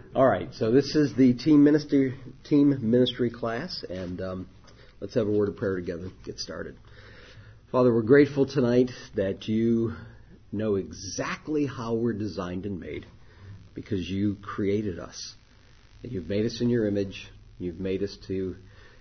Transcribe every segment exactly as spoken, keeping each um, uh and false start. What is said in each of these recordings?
All right, so this is the team ministry team ministry class, and um, let's have a word of prayer together. Get started. Father, we're grateful tonight that you know exactly how we're designed and made, because you created us. You've made us in your image. You've made us to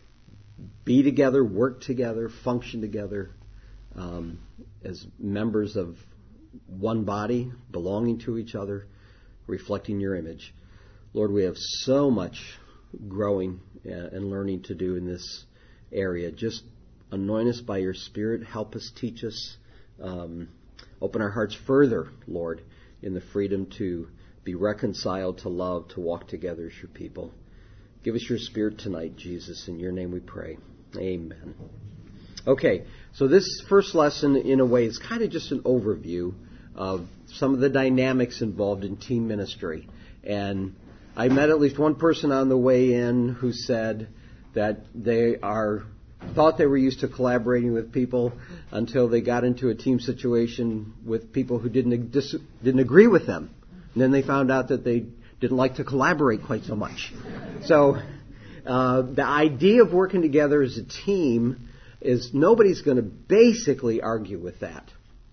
be together, work together, function together um, as members of one body, belonging to each other, reflecting your image. Lord, we have so much growing and learning to do in this area. Just anoint us by your Spirit. Help us, teach us. Um, open our hearts further, Lord, in the freedom to be reconciled, to love, to walk together as your people. Give us your Spirit tonight, Jesus. In your name we pray. Amen. Okay, so this first lesson, in a way, is kind of just an overview of some of the dynamics involved in team ministry. And I met at least one person on the way in who said that they are thought they were used to collaborating with people until they got into a team situation with people who didn't dis- didn't agree with them. And then they found out that they didn't like to collaborate quite so much. So uh, the idea of working together as a team is nobody's going to basically argue with that.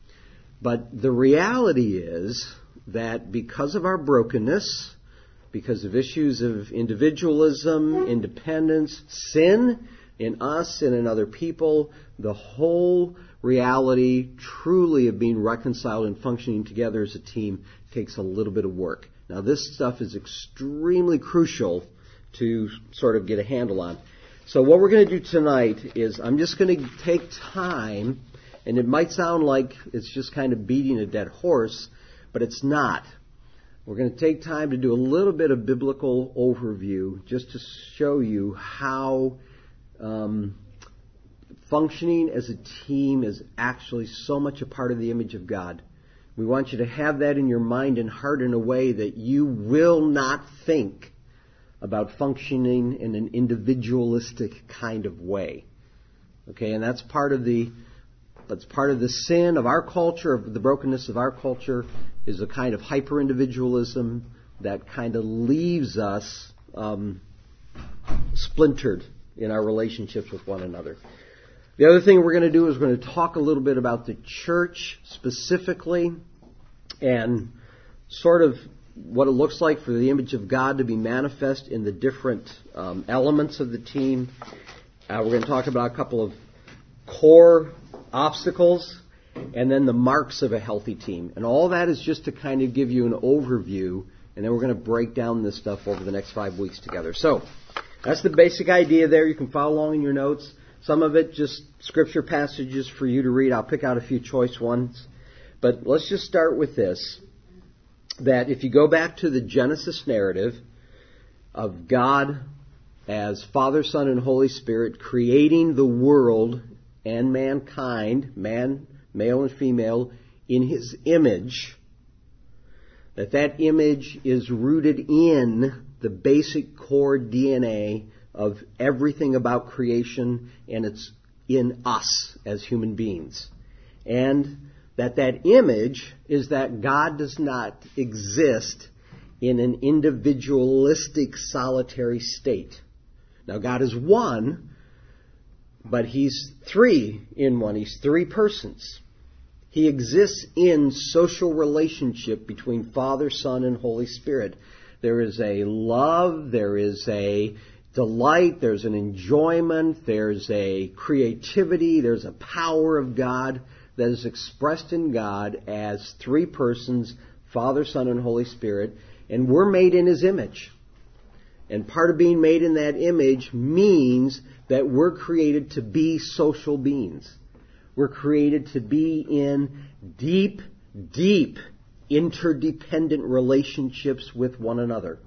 But the reality is that because of our brokenness, because of issues of individualism, independence, sin in us and in other people, the whole reality truly of being reconciled and functioning together as a team takes a little bit of work. Now, this stuff is extremely crucial to sort of get a handle on. So what we're going to do tonight is I'm just going to take time, and it might sound like it's just kind of beating a dead horse, but it's not. We're going to take time to do a little bit of biblical overview just to show you how um, functioning as a team is actually so much a part of the image of God. We want you to have that in your mind and heart in a way that you will not think about functioning in an individualistic kind of way. Okay, and that's part of the that's part of the sin of our culture, of the brokenness of our culture, is a kind of hyper-individualism that kind of leaves us um, splintered in our relationships with one another. The other thing we're going to do is we're going to talk a little bit about the church specifically and sort of what it looks like for the image of God to be manifest in the different um, elements of the team. Uh, we're going to talk about a couple of core obstacles and then the marks of a healthy team. And all that is just to kind of give you an overview, and then we're going to break down this stuff over the next five weeks together. So that's the basic idea there. You can follow along in your notes. Some of it just scripture passages for you to read. I'll pick out a few choice ones. But let's just start with this, that if you go back to the Genesis narrative of God as Father, Son, and Holy Spirit creating the world and mankind, man, male and female, in His image, that that image is rooted in the basic core D N A of everything about creation, and it's in us as human beings. And that that image is that God does not exist in an individualistic, solitary state. Now, God is one, but He's three in one. He's three persons. He exists in social relationship between Father, Son, and Holy Spirit. There is a love, there is a delight, there's an enjoyment, there's a creativity, there's a power of God that is expressed in God as three persons, Father, Son, and Holy Spirit, and we're made in His image. And part of being made in that image means that we're created to be social beings. We're created to be in deep, deep interdependent relationships with one another.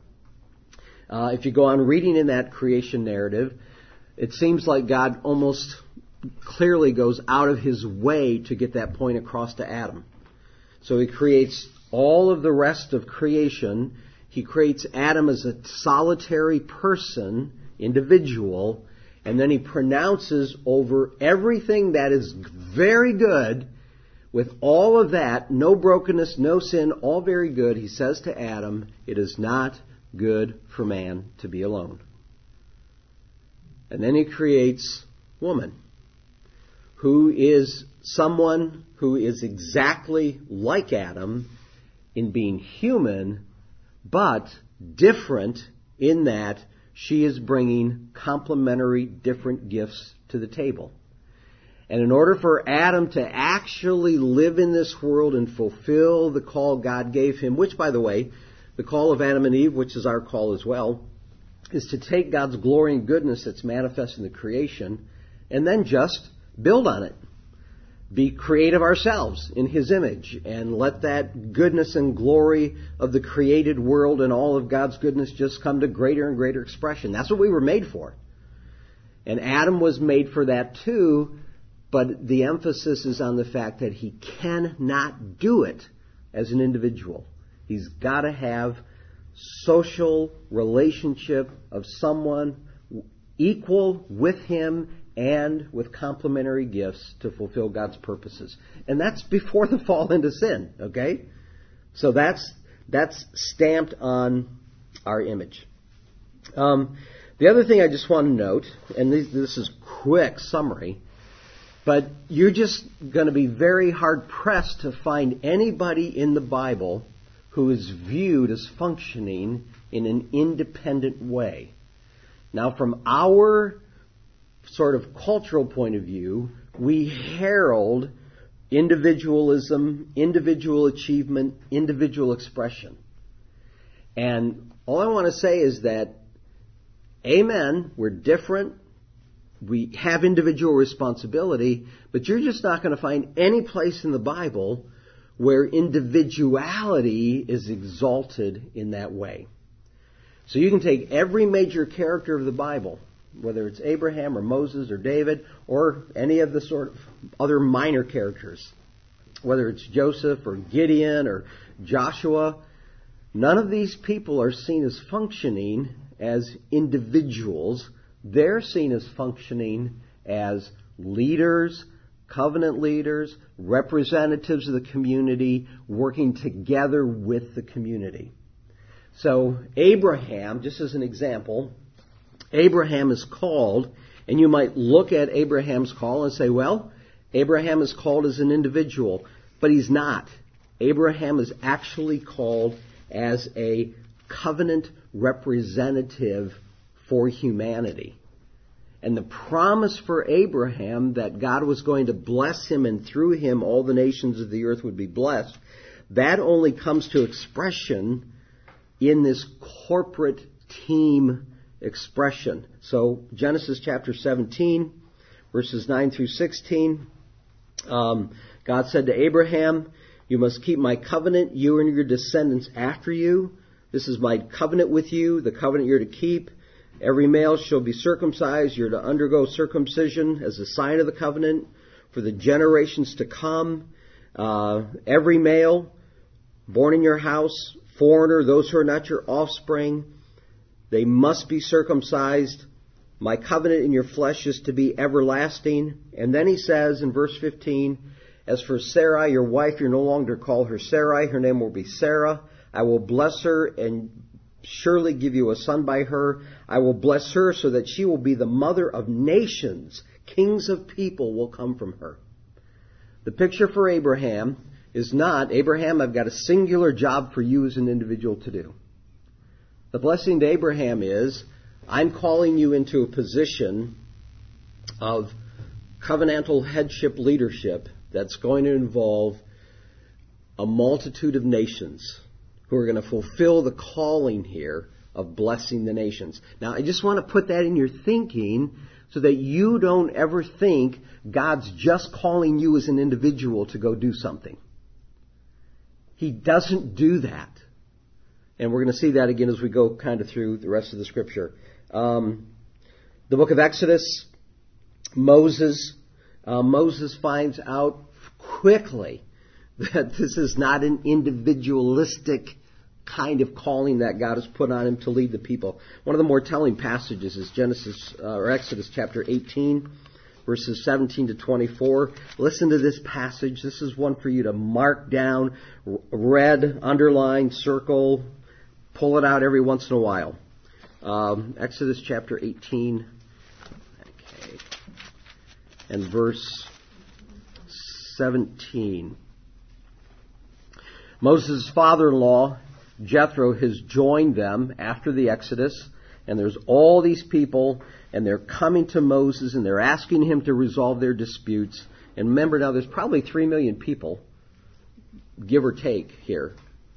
Uh, if you go on reading in that creation narrative, it seems like God almost clearly goes out of His way to get that point across to Adam. So He creates all of the rest of creation. He creates Adam as a solitary person, individual, and then He pronounces over everything that is very good, with all of that, no brokenness, no sin, all very good. He says to Adam, it is not good for man to be alone. And then he creates woman, who is someone who is exactly like Adam in being human, but different in that she is bringing complementary different gifts to the table. And in order for Adam to actually live in this world and fulfill the call God gave him, which, by the way, the call of Adam and Eve, which is our call as well, is to take God's glory and goodness that's manifest in the creation and then just build on it. Be creative ourselves in His image and let that goodness and glory of the created world and all of God's goodness just come to greater and greater expression. That's what we were made for. And Adam was made for that too, but the emphasis is on the fact that he cannot do it as an individual. He's got to have social relationship of someone equal with him and with complementary gifts to fulfill God's purposes. And that's before the fall into sin, okay? So that's that's stamped on our image. Um, the other thing I just want to note, and this, this is quick summary, but you're just going to be very hard-pressed to find anybody in the Bible who is viewed as functioning in an independent way. Now, from our sort of cultural point of view, we herald individualism, individual achievement, individual expression. And all I want to say is that, amen, we're different, we have individual responsibility, but you're just not going to find any place in the Bible where individuality is exalted in that way. So you can take every major character of the Bible, whether it's Abraham or Moses or David or any of the sort of other minor characters, whether it's Joseph or Gideon or Joshua, none of these people are seen as functioning as individuals. They're seen as functioning as leaders, covenant leaders, representatives of the community, working together with the community. So Abraham, just as an example, Abraham is called, and you might look at Abraham's call and say, well, Abraham is called as an individual, but he's not. Abraham is actually called as a covenant representative for humanity. And the promise for Abraham that God was going to bless him and through him all the nations of the earth would be blessed, that only comes to expression in this corporate team expression. So Genesis chapter seventeen, verses nine through sixteen, um, God said to Abraham, "You must keep my covenant, you and your descendants after you. This is my covenant with you, the covenant you're to keep. Every male shall be circumcised. You're to undergo circumcision as a sign of the covenant for the generations to come. Uh, every male born in your house, foreigner, those who are not your offspring, they must be circumcised. My covenant in your flesh is to be everlasting." And then he says in verse fifteen, "As for Sarai, your wife, you're no longer call her Sarai. Her name will be Sarah. I will bless her and surely give you a son by her. I will bless her so that she will be the mother of nations. Kings of people will come from her." The picture for Abraham is not, Abraham, I've got a singular job for you as an individual to do. The blessing to Abraham is, I'm calling you into a position of covenantal headship leadership that's going to involve a multitude of nations who are going to fulfill the calling here of blessing the nations. Now, I just want to put that in your thinking so that you don't ever think God's just calling you as an individual to go do something. He doesn't do that. And we're going to see that again as we go kind of through the rest of the Scripture. Um, the book of Exodus, Moses, uh, Moses finds out quickly that this is not an individualistic kind of calling that God has put on him to lead the people. One of the more telling passages is Genesis uh, or Exodus chapter eighteen, verses seventeen to twenty-four. Listen to this passage. This is one for you to mark down, red, underline, circle, pull it out every once in a while. Um, Exodus chapter eighteen, okay, and verse seventeen. Moses' father-in-law, Jethro, has joined them after the Exodus, and there's all these people, and they're coming to Moses, and they're asking him to resolve their disputes. And remember now, there's probably three million people, give or take, here.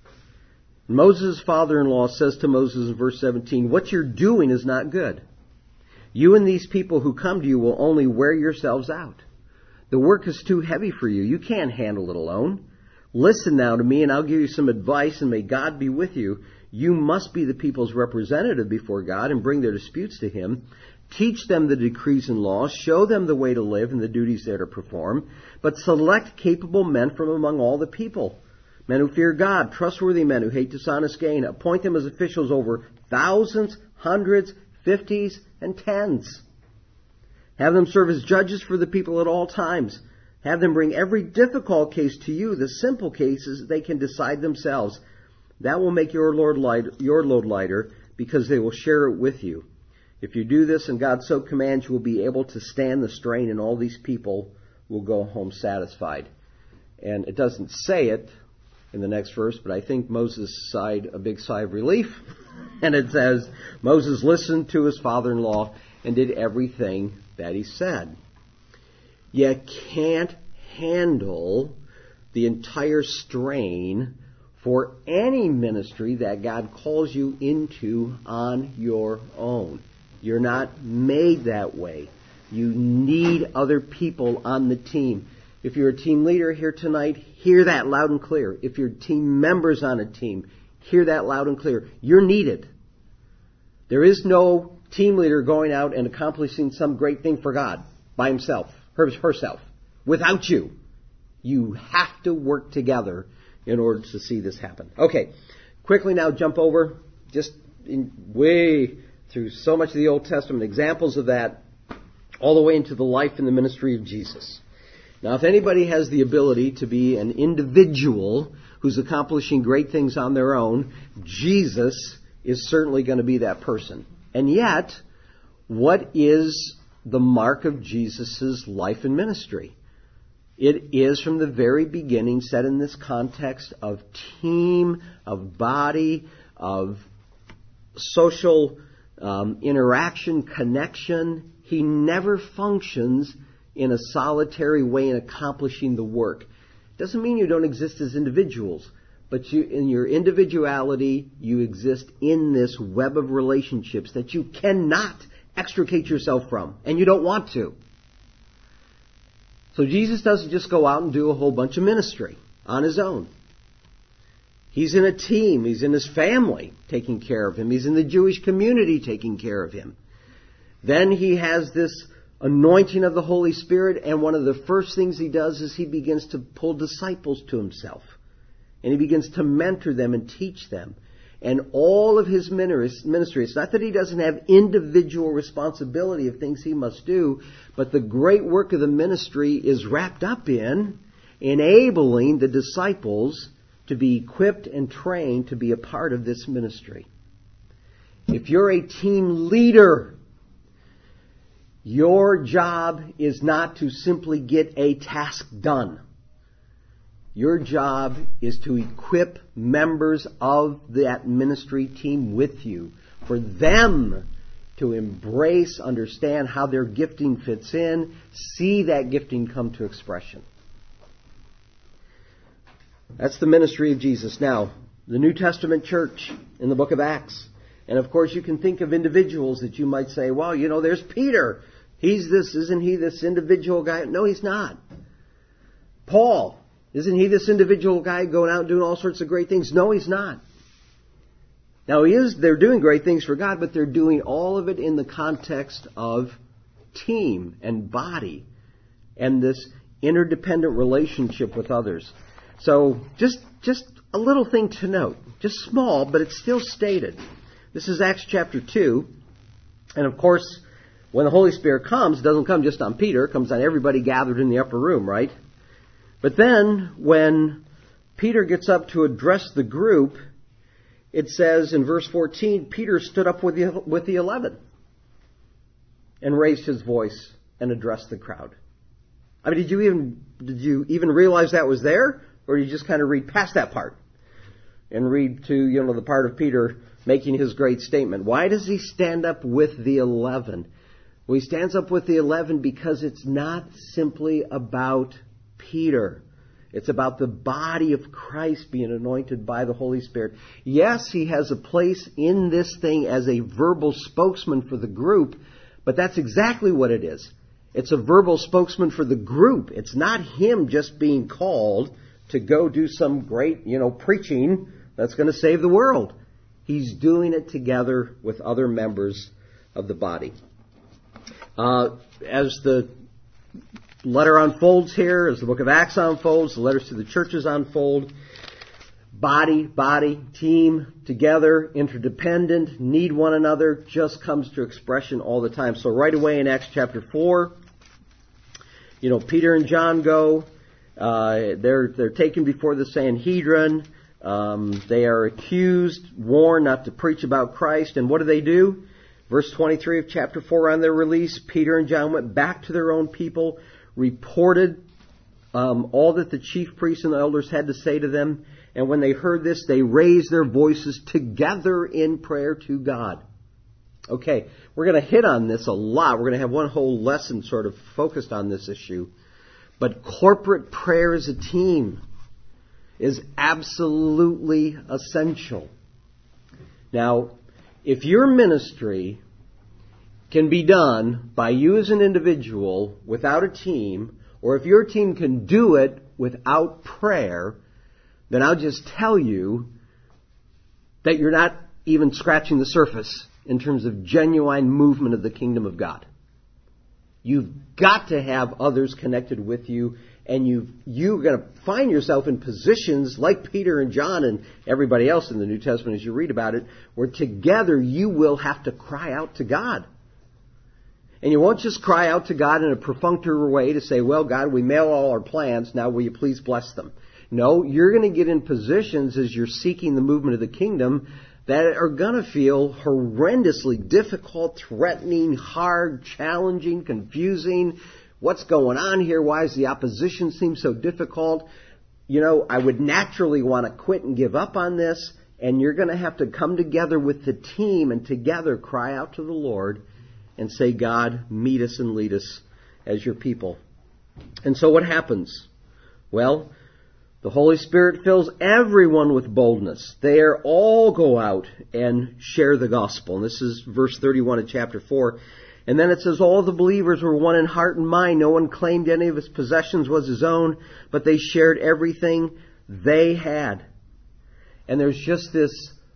Moses' father-in-law says to Moses in verse seventeen, "What you're doing is not good. You and these people who come to you will only wear yourselves out. The work is too heavy for you. You can't handle it alone. Listen now to me, and I'll give you some advice, and may God be with you. You must be the people's representative before God and bring their disputes to Him. Teach them the decrees and laws. Show them the way to live and the duties they're to perform. But select capable men from among all the people, men who fear God, trustworthy men who hate dishonest gain. Appoint them as officials over thousands, hundreds, fifties, and tens. Have them serve as judges for the people at all times. Have them bring every difficult case to you. The simple cases they can decide themselves. That will make your load light, your load lighter, because they will share it with you. If you do this and God so commands, you will be able to stand the strain, and all these people will go home satisfied." And it doesn't say it in the next verse, but I think Moses sighed a big sigh of relief. And it says, Moses listened to his father-in-law and did everything that he said. You can't handle the entire strain for any ministry that God calls you into on your own. You're not made that way. You need other people on the team. If you're a team leader here tonight, hear that loud and clear. If you're team members on a team, hear that loud and clear. You're needed. There is no team leader going out and accomplishing some great thing for God by himself, her, herself, without you. You have to work together in order to see this happen. Okay, quickly now jump over just in way through so much of the Old Testament, examples of that, all the way into the life and the ministry of Jesus. Now, if anybody has the ability to be an individual who's accomplishing great things on their own, Jesus is certainly going to be that person. And yet, what is the mark of Jesus' life and ministry? It is from the very beginning set in this context of team, of body, of social um, interaction, connection. He never functions in a solitary way in accomplishing the work. Doesn't mean you don't exist as individuals, but you, in your individuality, you exist in this web of relationships that you cannot extricate yourself from, and you don't want to. So Jesus doesn't just go out and do a whole bunch of ministry on his own. He's in a team. He's in his family taking care of him. He's in the Jewish community taking care of him. Then he has this anointing of the Holy Spirit, and one of the first things he does is he begins to pull disciples to himself. And he begins to mentor them and teach them. And all of his ministry, it's not that he doesn't have individual responsibility of things he must do, but the great work of the ministry is wrapped up in enabling the disciples to be equipped and trained to be a part of this ministry. If you're a team leader, your job is not to simply get a task done. Your job is to equip members of that ministry team with you, for them to embrace, understand how their gifting fits in, see that gifting come to expression. That's the ministry of Jesus. Now, the New Testament church in the book of Acts. And of course you can think of individuals that you might say, well, you know, there's Peter. He's this, isn't he this individual guy? No, he's not. Paul. Isn't he this individual guy going out and doing all sorts of great things? No, he's not. Now, he is, they're doing great things for God, but they're doing all of it in the context of team and body and this interdependent relationship with others. So, just, just a little thing to note. Just small, but it's still stated. This is Acts chapter two. And of course, when the Holy Spirit comes, it doesn't come just on Peter. It comes on everybody gathered in the upper room, right? But then, when Peter gets up to address the group, it says in verse fourteen, Peter stood up with the, with the eleven and raised his voice and addressed the crowd. I mean, did you even did you even realize that was there? Or did you just kind of read past that part and read to, you know, the part of Peter making his great statement? Why does he stand up with the eleven? Well, he stands up with the eleven because it's not simply about Peter. It's about the body of Christ being anointed by the Holy Spirit. Yes, he has a place in this thing as a verbal spokesman for the group, but that's exactly what it is. It's a verbal spokesman for the group. It's not him just being called to go do some great, you know, preaching that's going to save the world. He's doing it together with other members of the body. Uh, as the letter unfolds here, as the book of Acts unfolds, the letters to the churches unfold, body, body, team, together, interdependent, need one another, just comes to expression all the time. So right away in Acts chapter four, you know, Peter and John go, uh, they're, they're taken before the Sanhedrin, um, they are accused, warned not to preach about Christ, and what do they do? Verse twenty-three of chapter four, on their release, Peter and John went back to their own people, reported um, all that the chief priests and the elders had to say to them. And when they heard this, they raised their voices together in prayer to God. Okay, we're going to hit on this a lot. We're going to have one whole lesson sort of focused on this issue. But corporate prayer as a team is absolutely essential. Now, if your ministry can be done by you as an individual without a team, or if your team can do it without prayer, then I'll just tell you that you're not even scratching the surface in terms of genuine movement of the kingdom of God. You've got to have others connected with you, and you've, you're going to find yourself in positions like Peter and John and everybody else in the New Testament as you read about it, where together you will have to cry out to God. And you won't just cry out to God in a perfunctory way to say, well, God, we mail all our plans, now will you please bless them? No, you're going to get in positions as you're seeking the movement of the kingdom that are going to feel horrendously difficult, threatening, hard, challenging, confusing. What's going on here? Why does the opposition seem so difficult? You know, I would naturally want to quit and give up on this, and you're going to have to come together with the team and together cry out to the Lord and say, God, meet us and lead us as your people. And so what happens? Well, the Holy Spirit fills everyone with boldness. They are all go out and share the gospel. And this is verse thirty-one of chapter four. And then it says, all the believers were one in heart and mind. No one claimed any of his possessions was his own, but they shared everything they had. And there's just this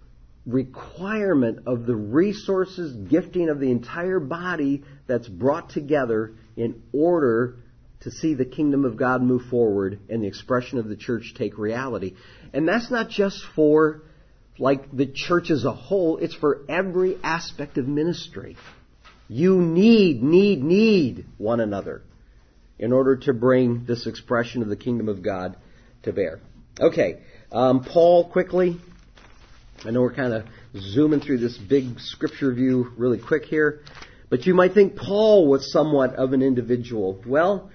requirement of the resources, gifting of the entire body that's brought together in order to see the kingdom of God move forward and the expression of the church take reality. And that's not just for, like, the church as a whole. It's for every aspect of ministry. You need, need, need one another in order to bring this expression of the kingdom of God to bear. Okay, um, Paul, quickly. I know we're kind of zooming through this big scripture view really quick here. But you might think Paul was somewhat of an individual. Well,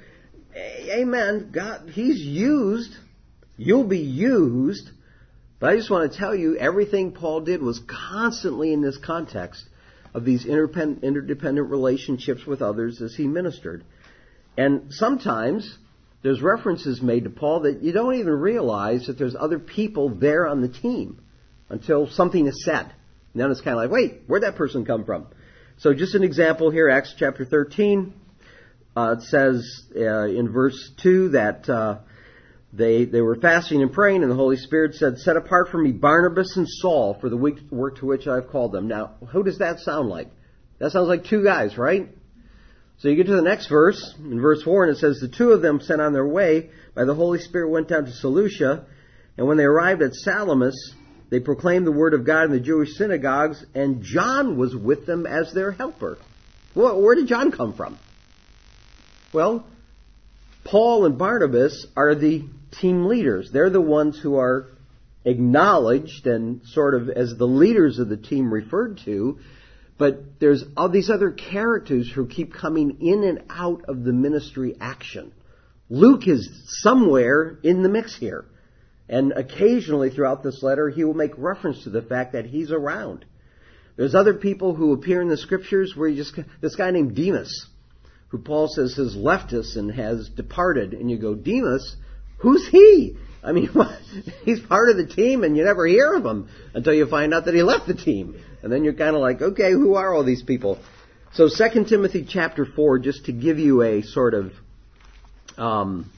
amen. God, he's used. You'll be used. But I just want to tell you, everything Paul did was constantly in this context of these interdependent relationships with others as he ministered. And sometimes there's references made to Paul that you don't even realize that there's other people there on the team until something is said. And then it's kind of like, wait, where'd that person come from? So just an example here, Acts chapter thirteen. Uh, it says uh, in verse two that uh, they they were fasting and praying, and the Holy Spirit said, set apart for me Barnabas and Saul for the work to which I have called them. Now, who does that sound like? That sounds like two guys, right? So you get to the next verse, in verse four, and it says, the two of them sent on their way by the Holy Spirit went down to Seleucia, and when they arrived at Salamis, they proclaimed the word of God in the Jewish synagogues, and John was with them as their helper. Well, where did John come from? Well, Paul and Barnabas are the team leaders. They're the ones who are acknowledged and sort of as the leaders of the team referred to, but there's all these other characters who keep coming in and out of the ministry action. Luke is somewhere in the mix here. And occasionally throughout this letter, he will make reference to the fact that he's around. There's other people who appear in the scriptures where you just, this guy named Demas, who Paul says has left us and has departed. And you go, Demas? Who's he? I mean, he's part of the team and you never hear of him until you find out that he left the team. And then you're kind of like, okay, who are all these people? So Second Timothy chapter four, just to give you a sort of, um,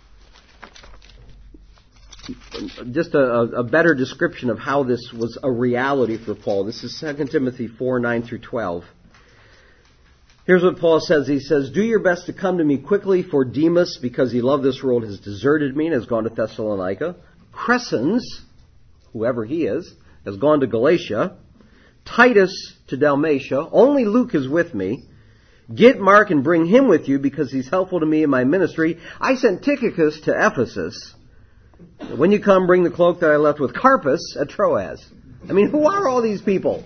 just a, a better description of how this was a reality for Paul. This is Second Timothy four, nine through twelve. Here's what Paul says. He says, do your best to come to me quickly, for Demas, because he loved this world, has deserted me and has gone to Thessalonica. Crescens, whoever he is, has gone to Galatia. Titus to Dalmatia. Only Luke is with me. Get Mark and bring him with you, because he's helpful to me in my ministry. I sent Tychicus to Ephesus. When you come, bring the cloak that I left with Carpus at Troas. I mean, who are all these people?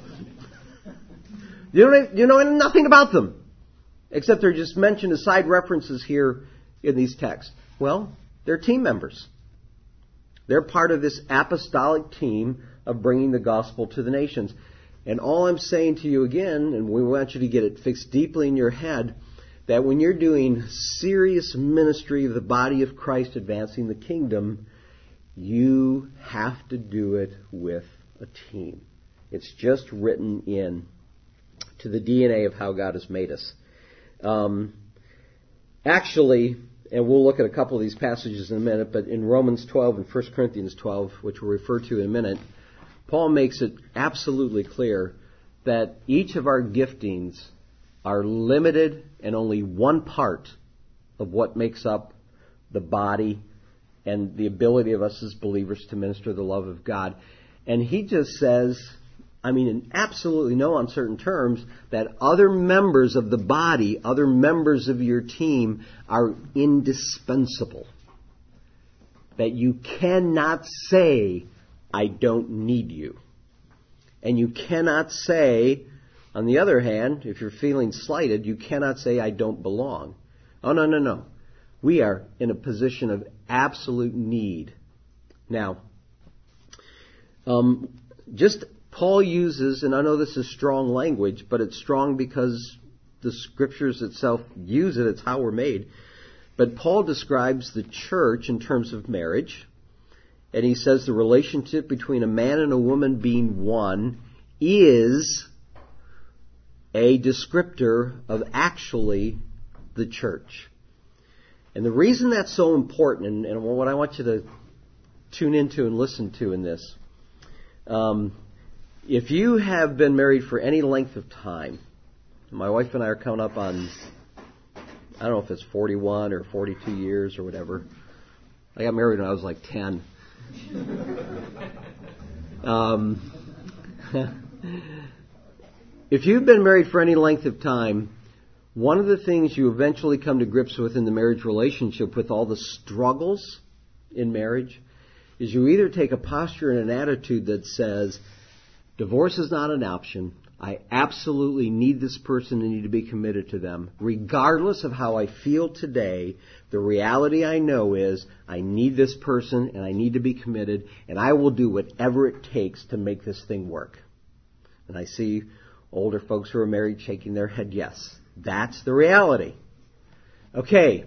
You know, you know nothing about them, except they're just mentioned as side references here in these texts. Well, they're team members. They're part of this apostolic team of bringing the gospel to the nations. And all I'm saying to you again, and we want you to get it fixed deeply in your head, that when you're doing serious ministry of the body of Christ advancing the kingdom, you have to do it with a team. It's just written in to the D N A of how God has made us. Um, actually, and we'll look at a couple of these passages in a minute, but in Romans twelve and First Corinthians twelve, which we'll refer to in a minute, Paul makes it absolutely clear that each of our giftings are limited and only one part of what makes up the body and the ability of us as believers to minister the love of God. And he just says, I mean, in absolutely no uncertain terms, that other members of the body, other members of your team are indispensable. That you cannot say, I don't need you. And you cannot say, on the other hand, if you're feeling slighted, you cannot say, I don't belong. Oh, no, no, no. We are in a position of absolute need. Now, um, just Paul uses, and I know this is strong language, but it's strong because the Scriptures itself use it. It's how we're made. But Paul describes the church in terms of marriage. And he says the relationship between a man and a woman being one is a descriptor of actually the church. And the reason that's so important, and, and what I want you to tune into and listen to in this, um, if you have been married for any length of time, my wife and I are coming up on, I don't know if it's forty-one or forty-two years or whatever. I got married when I was like ten. Um, if you've been married for any length of time, one of the things you eventually come to grips with in the marriage relationship, with all the struggles in marriage, is you either take a posture and an attitude that says, divorce is not an option. I absolutely need this person and need to be committed to them. Regardless of how I feel today, the reality I know is I need this person and I need to be committed, and I will do whatever it takes to make this thing work. And I see older folks who are married shaking their head yes. That's the reality. Okay.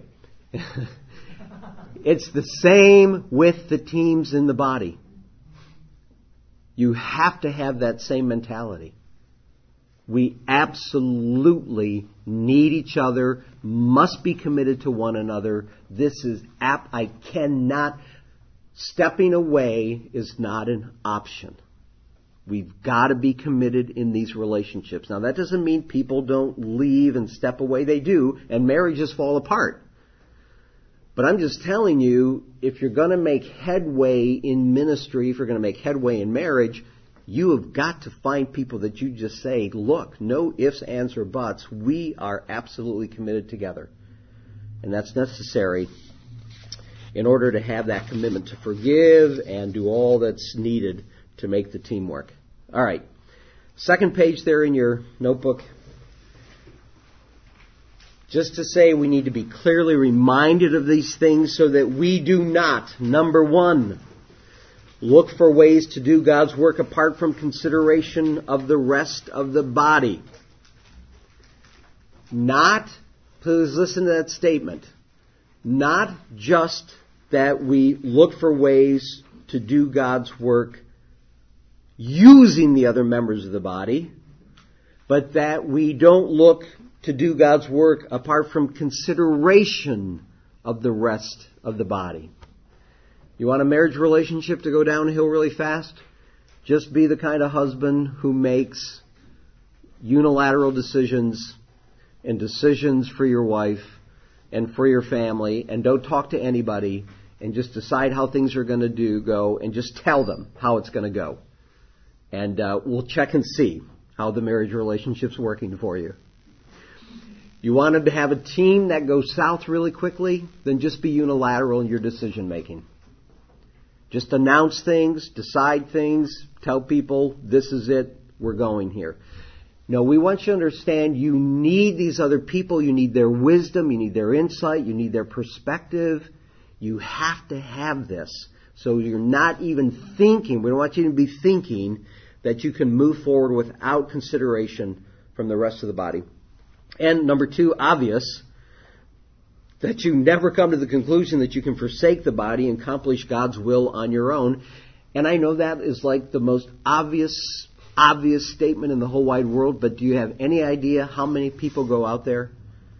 It's the same with the teams in the body. You have to have that same mentality. We absolutely need each other, must be committed to one another. This is, ap- I cannot, stepping away is not an option. We've got to be committed in these relationships. Now, that doesn't mean people don't leave and step away. They do, and marriages fall apart. But I'm just telling you, if you're going to make headway in ministry, if you're going to make headway in marriage, you have got to find people that you just say, look, no ifs, ands, or buts. We are absolutely committed together. And that's necessary. in order to have that commitment to forgive and do all that's needed to make the team work. All right. Second page there in your notebook. Just to say we need to be clearly reminded of these things so that we do not, number one, look for ways to do God's work apart from consideration of the rest of the body. Not, please listen to that statement, not just that we look for ways to do God's work using the other members of the body, but that we don't look to do God's work apart from consideration of the rest of the body. You want a marriage relationship to go downhill really fast? Just be the kind of husband who makes unilateral decisions and decisions for your wife and for your family, and don't talk to anybody, and just decide how things are going to do go, and just tell them how it's going to go. And uh, we'll check and see how the marriage relationship's working for you. You wanted to have a team that goes south really quickly? Then just be unilateral in your decision making. Just announce things, decide things, tell people, this is it, we're going here. No, we want you to understand you need these other people, you need their wisdom, you need their insight, you need their perspective. You have to have this. So you're not even thinking, we don't want you to be thinking that you can move forward without consideration from the rest of the body. And number two, obvious, that you never come to the conclusion that you can forsake the body and accomplish God's will on your own. And I know that is like the most obvious, obvious statement in the whole wide world, but do you have any idea how many people go out there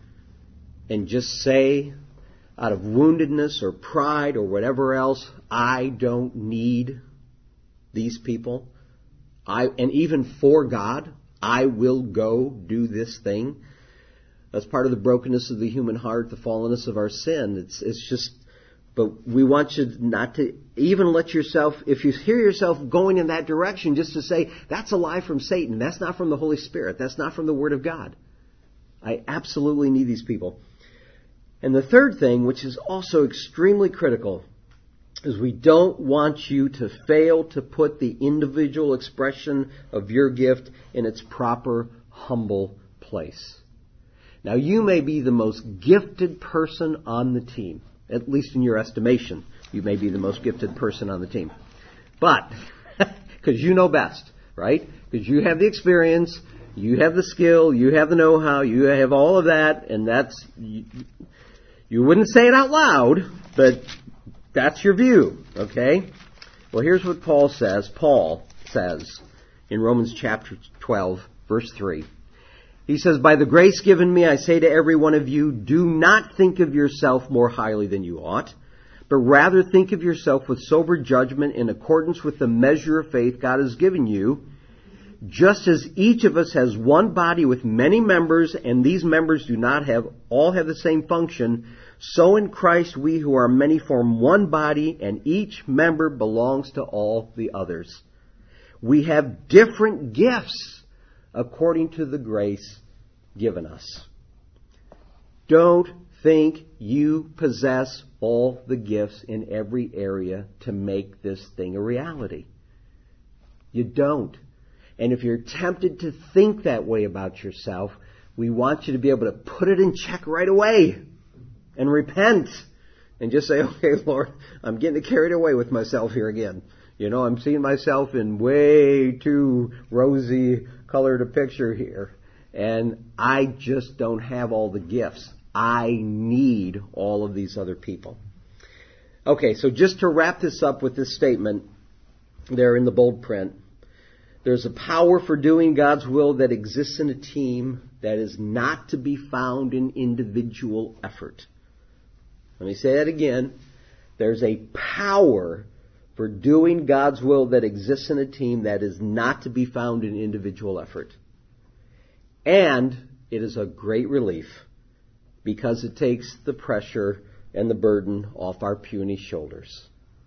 and just say, out of woundedness or pride or whatever else, I don't need these people. I, and even for God, I will go do this thing. That's part of the brokenness of the human heart, the fallenness of our sin. It's it's just, but we want you not to even let yourself, if you hear yourself going in that direction, just to say, that's a lie from Satan. That's not from the Holy Spirit. That's not from the Word of God. I absolutely need these people. And the third thing, which is also extremely critical, is we don't want you to fail to put the individual expression of your gift in its proper, humble place. Now, you may be the most gifted person on the team, at least in your estimation. You may be the most gifted person on the team. But, because you know best, right? Because you have the experience, you have the skill, you have the know-how, you have all of that, and that's, you, you wouldn't say it out loud, but that's your view, okay? Well, here's what Paul says. Paul says in Romans chapter twelve, verse three. He says, by the grace given me, I say to every one of you, do not think of yourself more highly than you ought, but rather think of yourself with sober judgment in accordance with the measure of faith God has given you. Just as each of us has one body with many members, and these members do not have all have the same function, so in Christ we who are many form one body, and each member belongs to all the others. We have different gifts according to the grace given us. Don't think you possess all the gifts in every area to make this thing a reality. You don't. And if you're tempted to think that way about yourself, we want you to be able to put it in check right away and repent and just say, okay, Lord, I'm getting carried away with myself here again. You know, I'm seeing myself in way too rosy colored a picture here. And I just don't have all the gifts. I need all of these other people. Okay, so just to wrap this up with this statement there in the bold print, there's a power for doing God's will that exists in a team that is not to be found in individual effort. Let me say that again. There's a power for doing God's will that exists in a team that is not to be found in individual effort. And it is a great relief because it takes the pressure and the burden off our puny shoulders.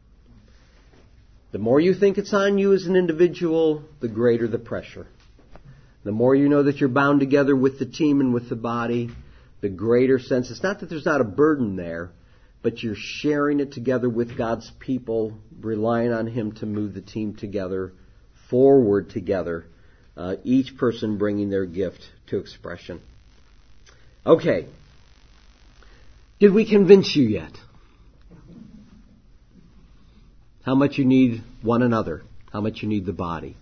The more you think it's on you as an individual, the greater the pressure. The more you know that you're bound together with the team and with the body, the greater sense. It's not that there's not a burden there, but you're sharing it together with God's people, relying on Him to move the team together, forward together, uh, each person bringing their gift to expression. Okay. Did we convince you yet? How much you need one another? How much you need the body?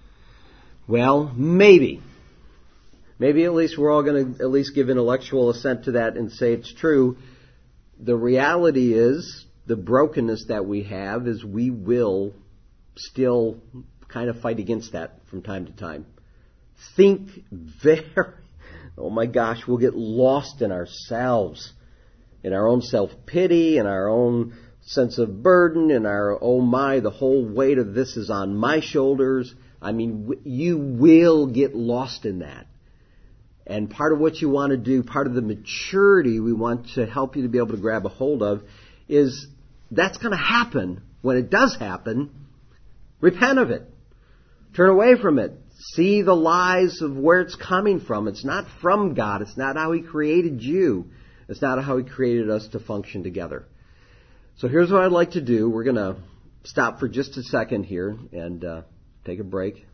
Well, maybe. Maybe at least we're all going to at least give intellectual assent to that and say it's true. The reality is, the brokenness that we have is we will still kind of fight against that from time to time. Think very, oh my gosh, we'll get lost in ourselves, in our own self-pity, in our own sense of burden, in our, oh my, the whole weight of this is on my shoulders. I mean, you will get lost in that. And part of what you want to do, part of the maturity we want to help you to be able to grab a hold of is that's going to happen. When it does happen, repent of it. Turn away from it. See the lies of where it's coming from. It's not from God. It's not how He created you. It's not how He created us to function together. So here's what I'd like to do. We're going to stop for just a second here and uh, take a break.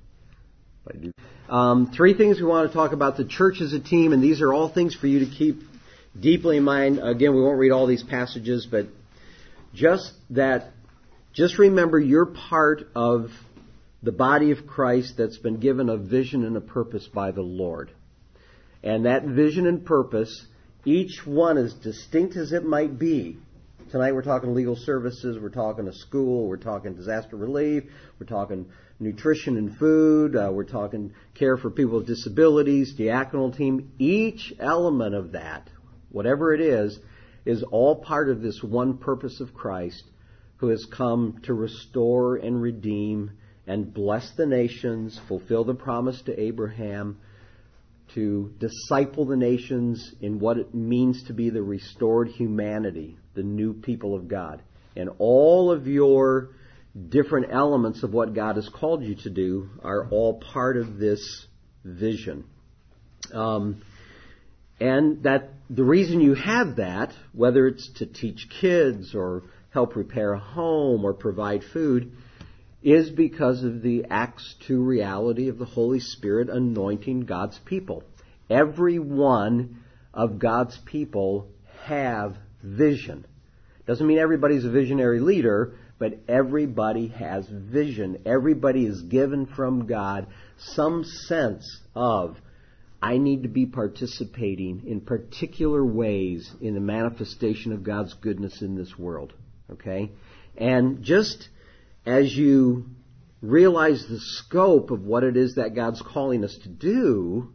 Um, three things we want to talk about the church as a team, and these are all things for you to keep deeply in mind. Again, we won't read all these passages, but just that, just remember you're part of the body of Christ that's been given a vision and a purpose by the Lord. And that vision and purpose, each one as distinct as it might be. Tonight we're talking legal services, we're talking a school, we're talking disaster relief, we're talking nutrition and food, uh, we're talking care for people with disabilities, diaconal team. Each element of that, whatever it is, is all part of this one purpose of Christ who has come to restore and redeem and bless the nations, fulfill the promise to Abraham, to disciple the nations in what it means to be the restored humanity, the new people of God. And all of your different elements of what God has called you to do are all part of this vision. Um, and that the reason you have that, whether it's to teach kids or help repair a home or provide food, is because of the Acts two reality of the Holy Spirit anointing God's people. Every one of God's people have vision. Doesn't mean everybody's a visionary leader, but everybody has vision. Everybody is given from God some sense of, I need to be participating in particular ways in the manifestation of God's goodness in this world. Okay? And just as you realize the scope of what it is that God's calling us to do,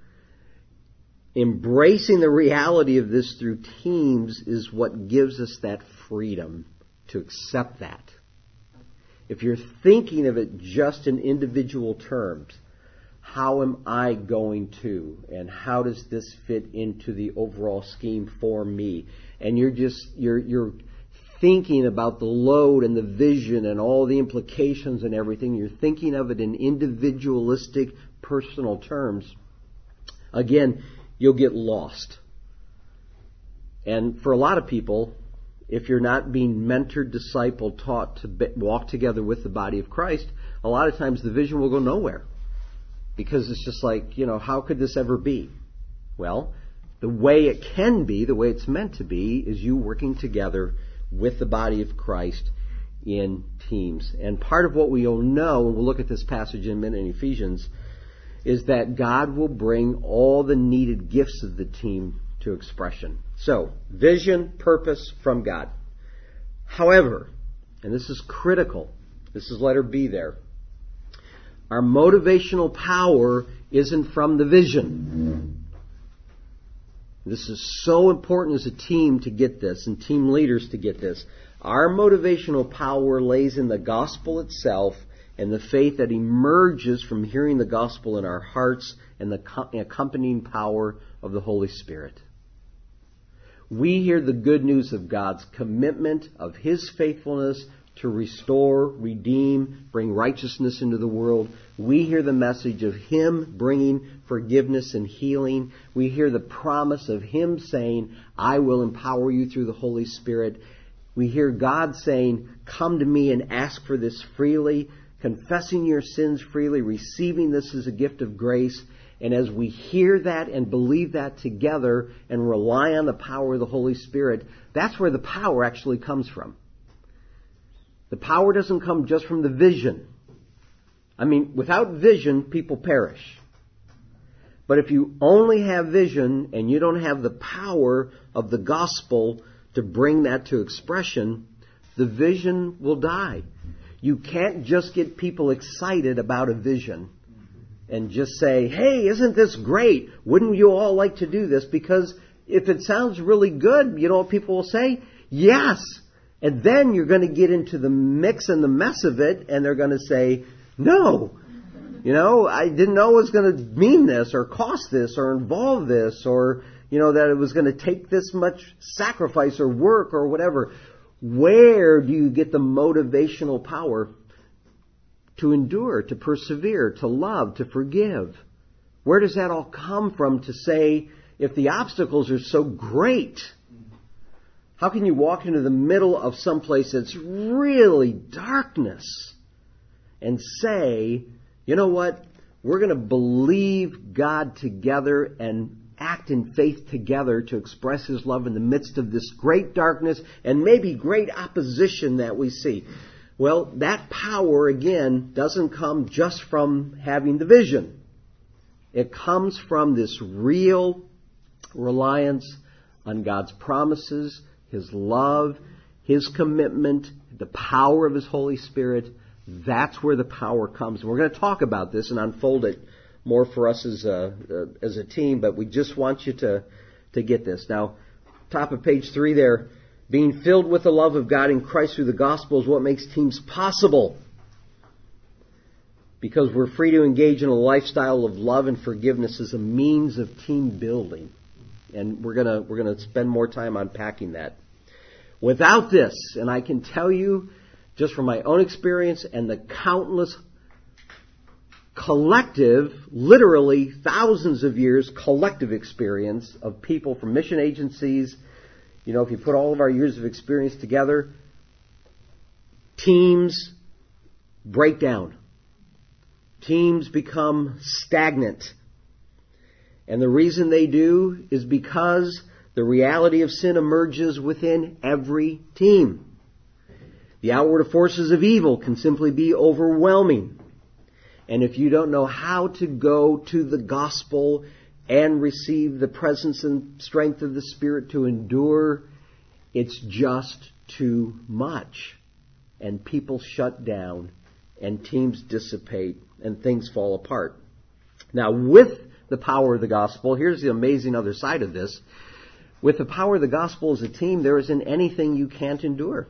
embracing the reality of this through teams is what gives us that freedom to accept that. If you're thinking of it just in individual terms, how am I going to, and how does this fit into the overall scheme for me? And you're just, you're, you're thinking about the load and the vision and all the implications and everything. You're thinking of it in individualistic, personal terms. Again, you'll get lost. And for a lot of people, if you're not being mentored, discipled, taught to be, walk together with the body of Christ, a lot of times the vision will go nowhere. Because it's just like, you know, how could this ever be? Well, the way it can be, the way it's meant to be, is you working together with the body of Christ in teams. And part of what we'll know, and we'll look at this passage in a minute in Ephesians, is that God will bring all the needed gifts of the team to expression. So, vision, purpose from God. However, and this is critical, this is letter B there, our motivational power isn't from the vision. This is so important as a team to get this, and team leaders to get this. Our motivational power lays in the gospel itself and the faith that emerges from hearing the gospel in our hearts and the accompanying power of the Holy Spirit. We hear the good news of God's commitment, of His faithfulness to restore, redeem, bring righteousness into the world. We hear the message of Him bringing forgiveness and healing. We hear the promise of Him saying, I will empower you through the Holy Spirit. We hear God saying, come to me and ask for this freely, confessing your sins freely, receiving this as a gift of grace. And as we hear that and believe that together and rely on the power of the Holy Spirit, that's where the power actually comes from. The power doesn't come just from the vision. I mean, without vision, people perish. But if you only have vision and you don't have the power of the gospel to bring that to expression, the vision will die. You can't just get people excited about a vision and just say, hey, isn't this great? Wouldn't you all like to do this? Because if it sounds really good, you know what people will say? Yes. And then you're going to get into the mix and the mess of it, and they're going to say, no. You know, I didn't know it was going to mean this or cost this or involve this or, you know, that it was going to take this much sacrifice or work or whatever. Where do you get the motivational power to endure, to persevere, to love, to forgive? Where does that all come from to say, if the obstacles are so great, how can you walk into the middle of some place that's really darkness and say, you know what, we're going to believe God together and act in faith together to express His love in the midst of this great darkness and maybe great opposition that we see? Well, that power, again, doesn't come just from having the vision. It comes from this real reliance on God's promises, His love, His commitment, the power of His Holy Spirit. That's where the power comes. And we're going to talk about this and unfold it more for us as a, uh, as a team, but we just want you to, to get this. Now, top of page three there, being filled with the love of God in Christ through the gospel is what makes teams possible. Because we're free to engage in a lifestyle of love and forgiveness as a means of team building. And we're gonna we're gonna spend more time unpacking that. Without this, and I can tell you just from my own experience and the countless collective, literally thousands of years collective experience of people from mission agencies, you know, if you put all of our years of experience together, teams break down. Teams become stagnant. And the reason they do is because the reality of sin emerges within every team. The outward forces of evil can simply be overwhelming. And if you don't know how to go to the gospel and receive the presence and strength of the Spirit to endure, it's just too much. And people shut down, and teams dissipate, and things fall apart. Now, with the power of the gospel, here's the amazing other side of this. With the power of the gospel as a team, there isn't anything you can't endure.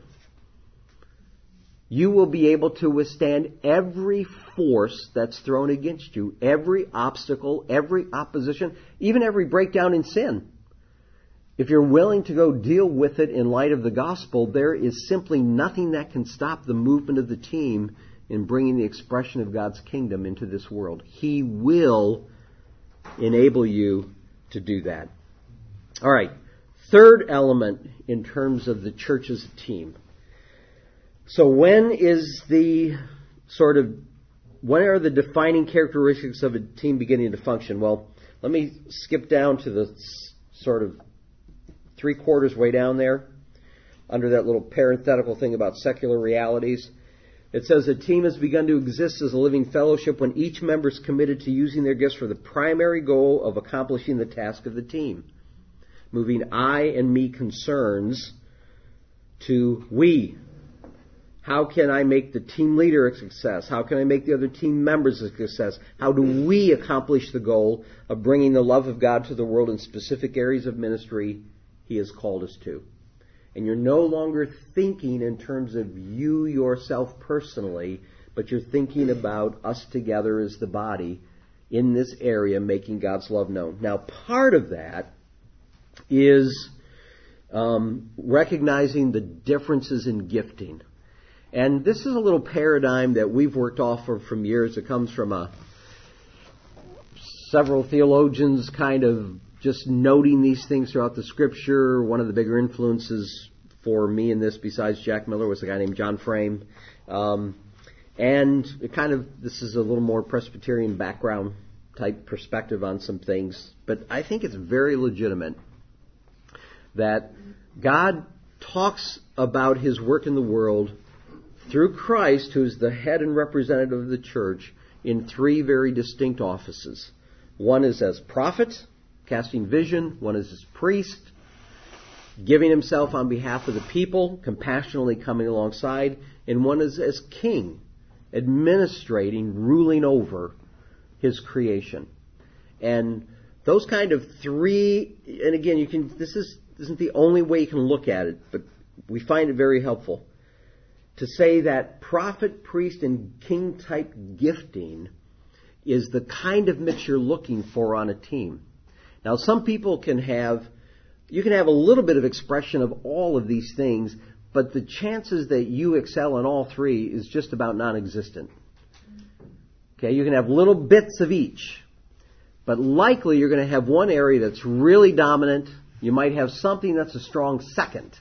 You will be able to withstand every force that's thrown against you, every obstacle, every opposition, even every breakdown in sin. If you're willing to go deal with it in light of the gospel, there is simply nothing that can stop the movement of the team in bringing the expression of God's kingdom into this world. He will enable you to do that. All right. Third element in terms of the church as a team. So when is the sort of, when are the defining characteristics of a team beginning to function? Well, let me skip down to the sort of three quarters way down there, under that little parenthetical thing about secular realities. It says a team has begun to exist as a living fellowship when each member is committed to using their gifts for the primary goal of accomplishing the task of the team. Moving I and me concerns to we. How can I make the team leader a success? How can I make the other team members a success? How do we accomplish the goal of bringing the love of God to the world in specific areas of ministry He has called us to? And you're no longer thinking in terms of you yourself personally, but you're thinking about us together as the body in this area making God's love known. Now, part of that is um, recognizing the differences in gifting. And this is a little paradigm that we've worked off of from years. It comes from a, several theologians kind of just noting these things throughout the Scripture. One of the bigger influences for me in this, besides Jack Miller, was a guy named John Frame. Um, and it kind of, this is a little more Presbyterian background type perspective on some things. But I think it's very legitimate that God talks about His work in the world through Christ, who is the head and representative of the church, in three very distinct offices. One is as prophet, casting vision. One is as priest, giving himself on behalf of the people, compassionately coming alongside. And one is as king, administrating, ruling over His creation. And those kind of three, and again, you can, this is, isn't the only way you can look at it, but we find it very helpful to say that prophet, priest, and king type gifting is the kind of mix you're looking for on a team. Now, some people can have, you can have a little bit of expression of all of these things, but the chances that you excel in all three is just about non-existent. Okay, you can have little bits of each, but likely you're going to have one area that's really dominant. You might have something that's a strong second.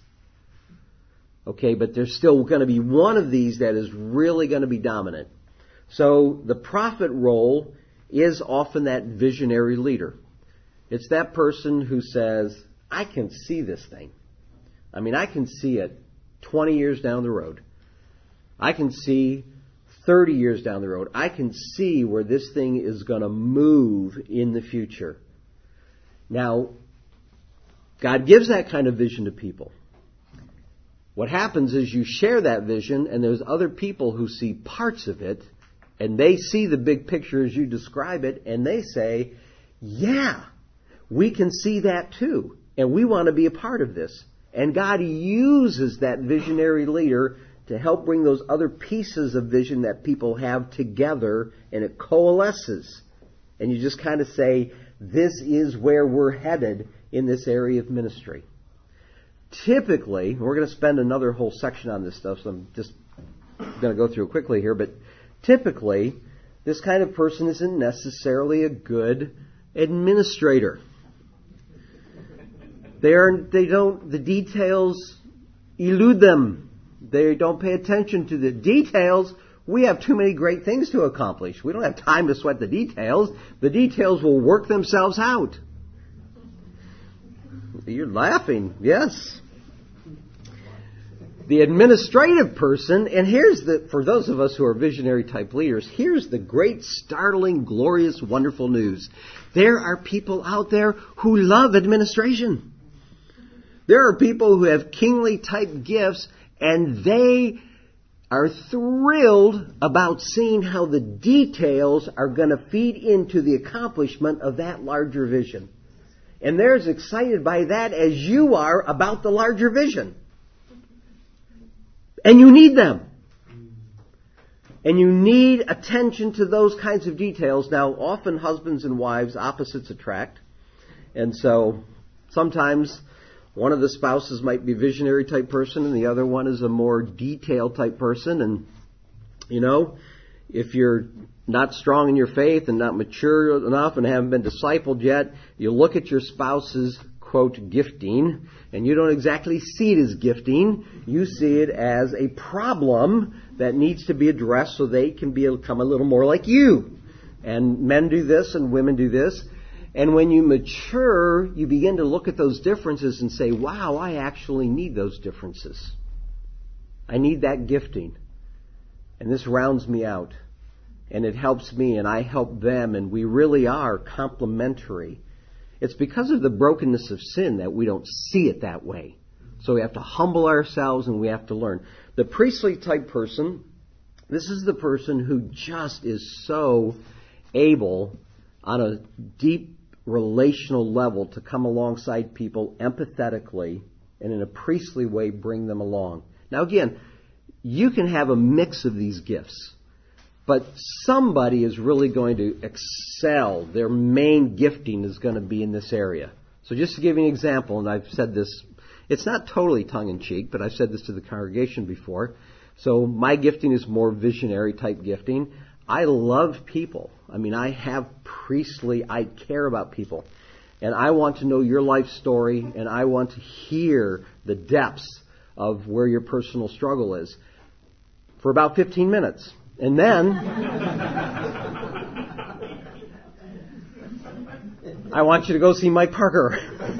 Okay, but there's still going to be one of these that is really going to be dominant. So the prophet role is often that visionary leader. It's that person who says, I can see this thing. I mean, I can see it twenty years down the road. I can see thirty years down the road. I can see where this thing is going to move in the future. Now, God gives that kind of vision to people. What happens is you share that vision, and there's other people who see parts of it, and they see the big picture as you describe it, and they say, yeah, we can see that too, and we want to be a part of this. And God uses that visionary leader to help bring those other pieces of vision that people have together, and it coalesces. And you just kind of say, this is where we're headed in this area of ministry. Typically, we're going to spend another whole section on this stuff, so I'm just going to go through it quickly here, but typically, this kind of person isn't necessarily a good administrator. They are, they don't, the details elude them. They don't pay attention to the details. We have too many great things to accomplish. We don't have time to sweat the details. The details will work themselves out. You're laughing. Yes. The administrative person, and here's the, for those of us who are visionary type leaders, here's the great, startling, glorious, wonderful news. There are people out there who love administration. There are people who have kingly type gifts, and they are thrilled about seeing how the details are going to feed into the accomplishment of that larger vision. And they're as excited by that as you are about the larger vision. And you need them. And you need attention to those kinds of details. Now, often husbands and wives, opposites attract. And so sometimes one of the spouses might be a visionary type person and the other one is a more detailed type person. And, you know, if you're not strong in your faith and not mature enough and haven't been discipled yet, you look at your spouse's, quote, gifting, and you don't exactly see it as gifting. You see it as a problem that needs to be addressed so they can become a little more like you. And men do this and women do this. And when you mature, you begin to look at those differences and say, wow, I actually need those differences. I need that gifting. And this rounds me out. And it helps me and I help them, and we really are complementary. It's because of the brokenness of sin that we don't see it that way. So we have to humble ourselves and we have to learn. The priestly type person, this is the person who just is so able on a deep relational level to come alongside people empathetically and in a priestly way bring them along. Now again, you can have a mix of these gifts. But somebody is really going to excel. Their main gifting is going to be in this area. So just to give you an example, and I've said this, it's not totally tongue-in-cheek, but I've said this to the congregation before. So my gifting is more visionary type gifting. I love people. I mean, I have priestly, I care about people. And I want to know your life story, and I want to hear the depths of where your personal struggle is for about fifteen minutes. And then I want you to go see Mike Parker.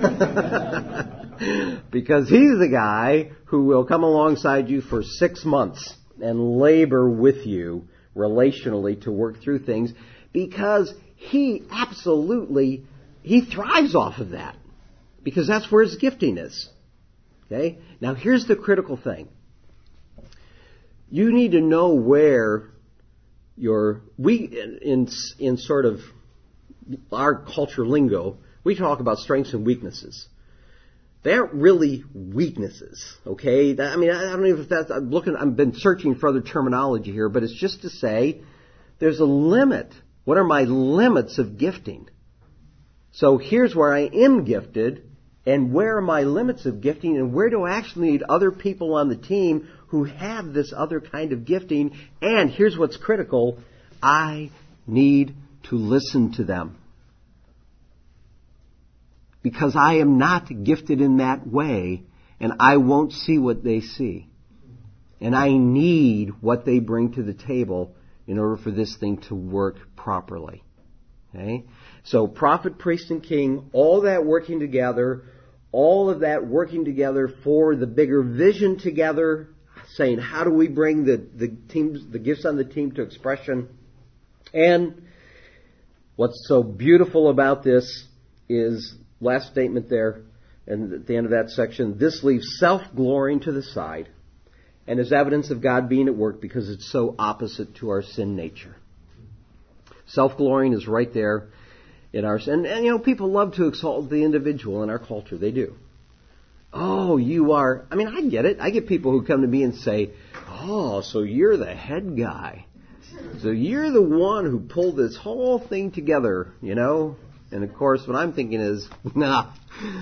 Because he's the guy who will come alongside you for six months and labor with you relationally to work through things, because he absolutely, he thrives off of that. Because that's where his gifting is. Okay? Now here's the critical thing. You need to know where your, we, in, in sort of our culture lingo, we talk about strengths and weaknesses. They aren't really weaknesses, okay? I mean, I don't know if that's, I'm looking, I've been searching for other terminology here, but it's just to say there's a limit. What are my limits of gifting? So here's where I am gifted, and where are my limits of gifting, and where do I actually need other people on the team who have this other kind of gifting? And here's what's critical. I need to listen to them. Because I am not gifted in that way, and I won't see what they see. And I need what they bring to the table in order for this thing to work properly. Okay? So prophet, priest, and king, all that working together, all of that working together for the bigger vision together, saying how do we bring the, the teams, the gifts on the team to expression. And what's so beautiful about this is, last statement there, and at the end of that section, this leaves self-glorying to the side and is evidence of God being at work because it's so opposite to our sin nature. Self-glorying is right there in our sin. And, and, you know, people love to exalt the individual in our culture. They do. Oh, you are, I mean, I get it. I get people who come to me and say, oh, so you're the head guy. So you're the one who pulled this whole thing together, you know? And of course, what I'm thinking is, nah.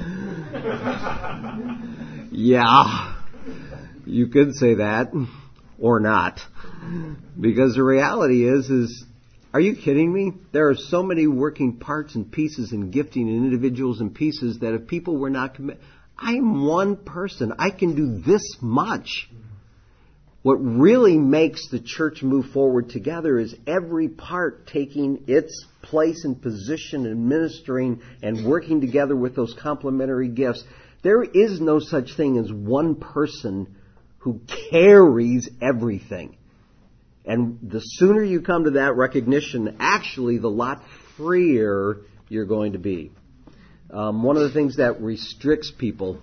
Yeah, you could say that, or not. Because the reality is, is, are you kidding me? There are so many working parts and pieces and gifting and individuals and pieces that if people were not committed, I'm one person. I can do this much. What really makes the church move forward together is every part taking its place and position and ministering and working together with those complementary gifts. There is no such thing as one person who carries everything. And the sooner you come to that recognition, actually, the lot freer you're going to be. Um, one of the things that restricts people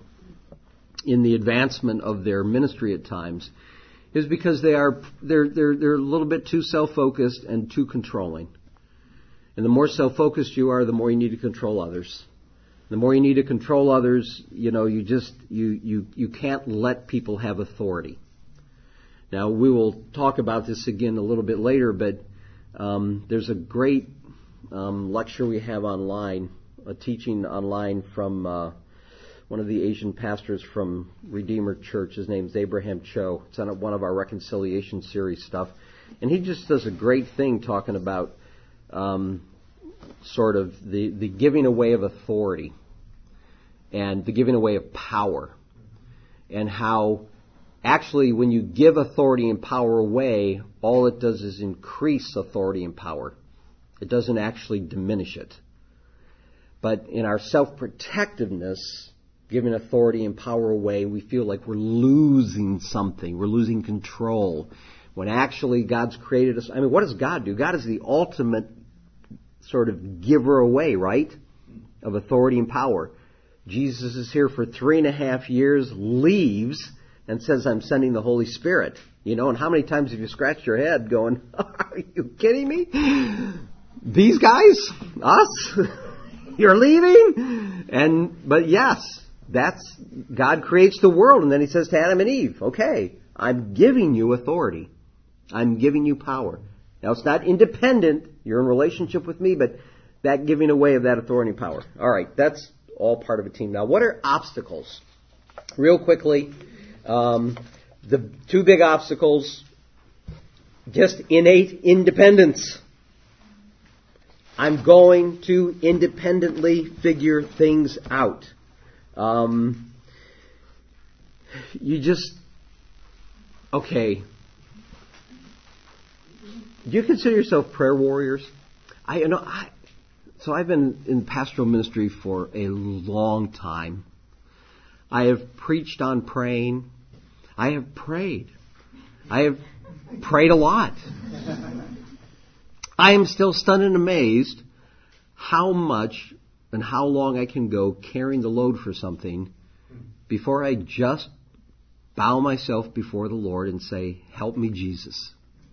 in the advancement of their ministry at times is because they are they're they're they're a little bit too self-focused and too controlling. And the more self-focused you are, the more you need to control others. The more you need to control others, you know, you just you you you can't let people have authority. Now we will talk about this again a little bit later, but um, there's a great um, lecture we have online, a teaching online from uh, one of the Asian pastors from Redeemer Church. His name's Abraham Cho. It's on one of our reconciliation series stuff. And he just does a great thing talking about um, sort of the, the giving away of authority and the giving away of power. And how actually when you give authority and power away, all it does is increase authority and power. It doesn't actually diminish it. But in our self-protectiveness, giving authority and power away, we feel like we're losing something. We're losing control. When actually God's created us. I mean, what does God do? God is the ultimate sort of giver away, right? Of authority and power. Jesus is here for three and a half years, leaves, and says, I'm sending the Holy Spirit. You know, and how many times have you scratched your head going, are you kidding me? These guys? Us? You're leaving? And, but yes, that's, God creates the world, and then He says to Adam and Eve, okay, I'm giving you authority. I'm giving you power. Now, it's not independent. You're in relationship with me, but that giving away of that authority and power. All right, that's all part of a team. Now, what are obstacles? Real quickly, um, The two big obstacles, just innate independence. I'm going to independently figure things out. Um, you just, okay. Do you consider yourself prayer warriors? I, you know, I, so I've been in pastoral ministry for a long time. I have preached on praying. I have prayed. I have prayed a lot. I am still stunned and amazed how much and how long I can go carrying the load for something before I just bow myself before the Lord and say, help me, Jesus.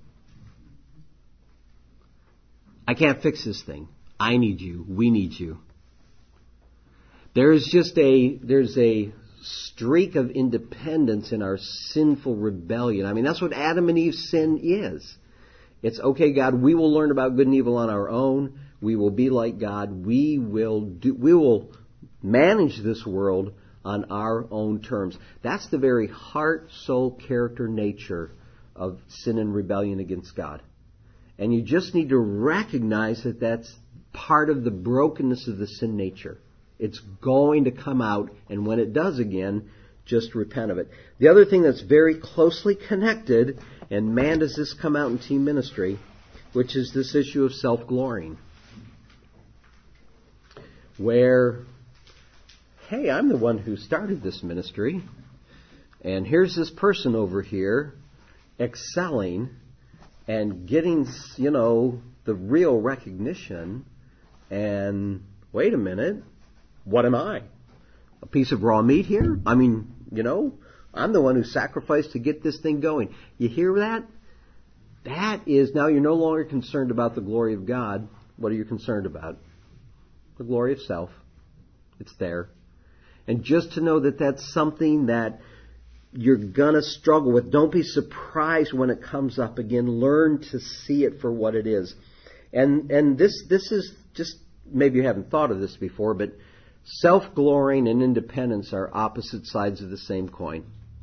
I can't fix this thing. I need you. We need you. There's just a, there's a streak of independence in our sinful rebellion. I mean, that's what Adam and Eve's sin is. It's, okay, God, we will learn about good and evil on our own. We will be like God. We will do, we will manage this world on our own terms. That's the very heart, soul, character, nature of sin and rebellion against God. And you just need to recognize that that's part of the brokenness of the sin nature. It's going to come out, and when it does again, just repent of it. The other thing that's very closely connected, and man, does this come out in team ministry, which is this issue of self-glorying. Where, hey, I'm the one who started this ministry, and here's this person over here excelling and getting, you know, the real recognition, and wait a minute, what am I? A piece of raw meat here? I mean, you know, I'm the one who sacrificed to get this thing going. You hear that? That is, now you're no longer concerned about the glory of God. What are you concerned about? The glory of self. It's there. And just to know that that's something that you're going to struggle with. Don't be surprised when it comes up again. Learn to see it for what it is. And and this this is just, maybe you haven't thought of this before, but self-glorying and independence are opposite sides of the same coin.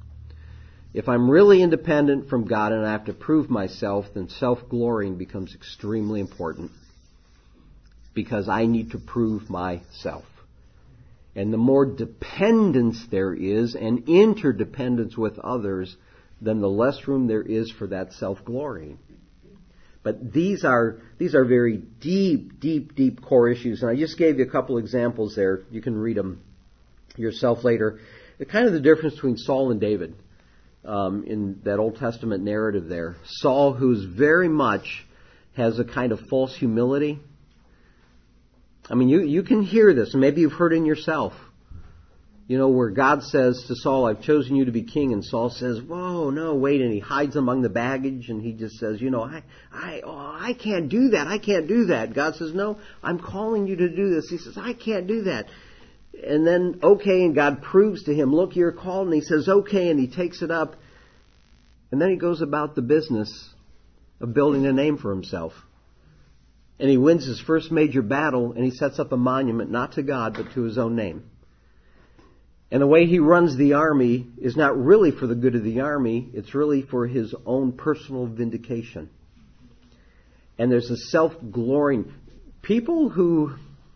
If I'm really independent from God and I have to prove myself, then self-glorying becomes extremely important because I need to prove myself. And the more dependence there is and interdependence with others, then the less room there is for that self-glorying. But these are these are very deep, deep, deep core issues. And I just gave you a couple examples there. You can read them yourself later. The kind of the difference between Saul and David um, in that Old Testament narrative there. Saul, who's very much has a kind of false humility. I mean, you, you can hear this, and maybe you've heard it in yourself. You know, where God says to Saul, I've chosen you to be king, and Saul says, whoa, no, wait, and he hides among the baggage, and he just says, you know, I, I, oh, I can't do that, I can't do that. God says, no, I'm calling you to do this. He says, I can't do that. And then, okay, and God proves to him, look, you're called, and he says, okay, and he takes it up, and then he goes about the business of building a name for himself. And he wins his first major battle, and he sets up a monument, not to God, but to his own name. And the way he runs the army is not really for the good of the army, it's really for his own personal vindication. And there's a self-glorying. People who,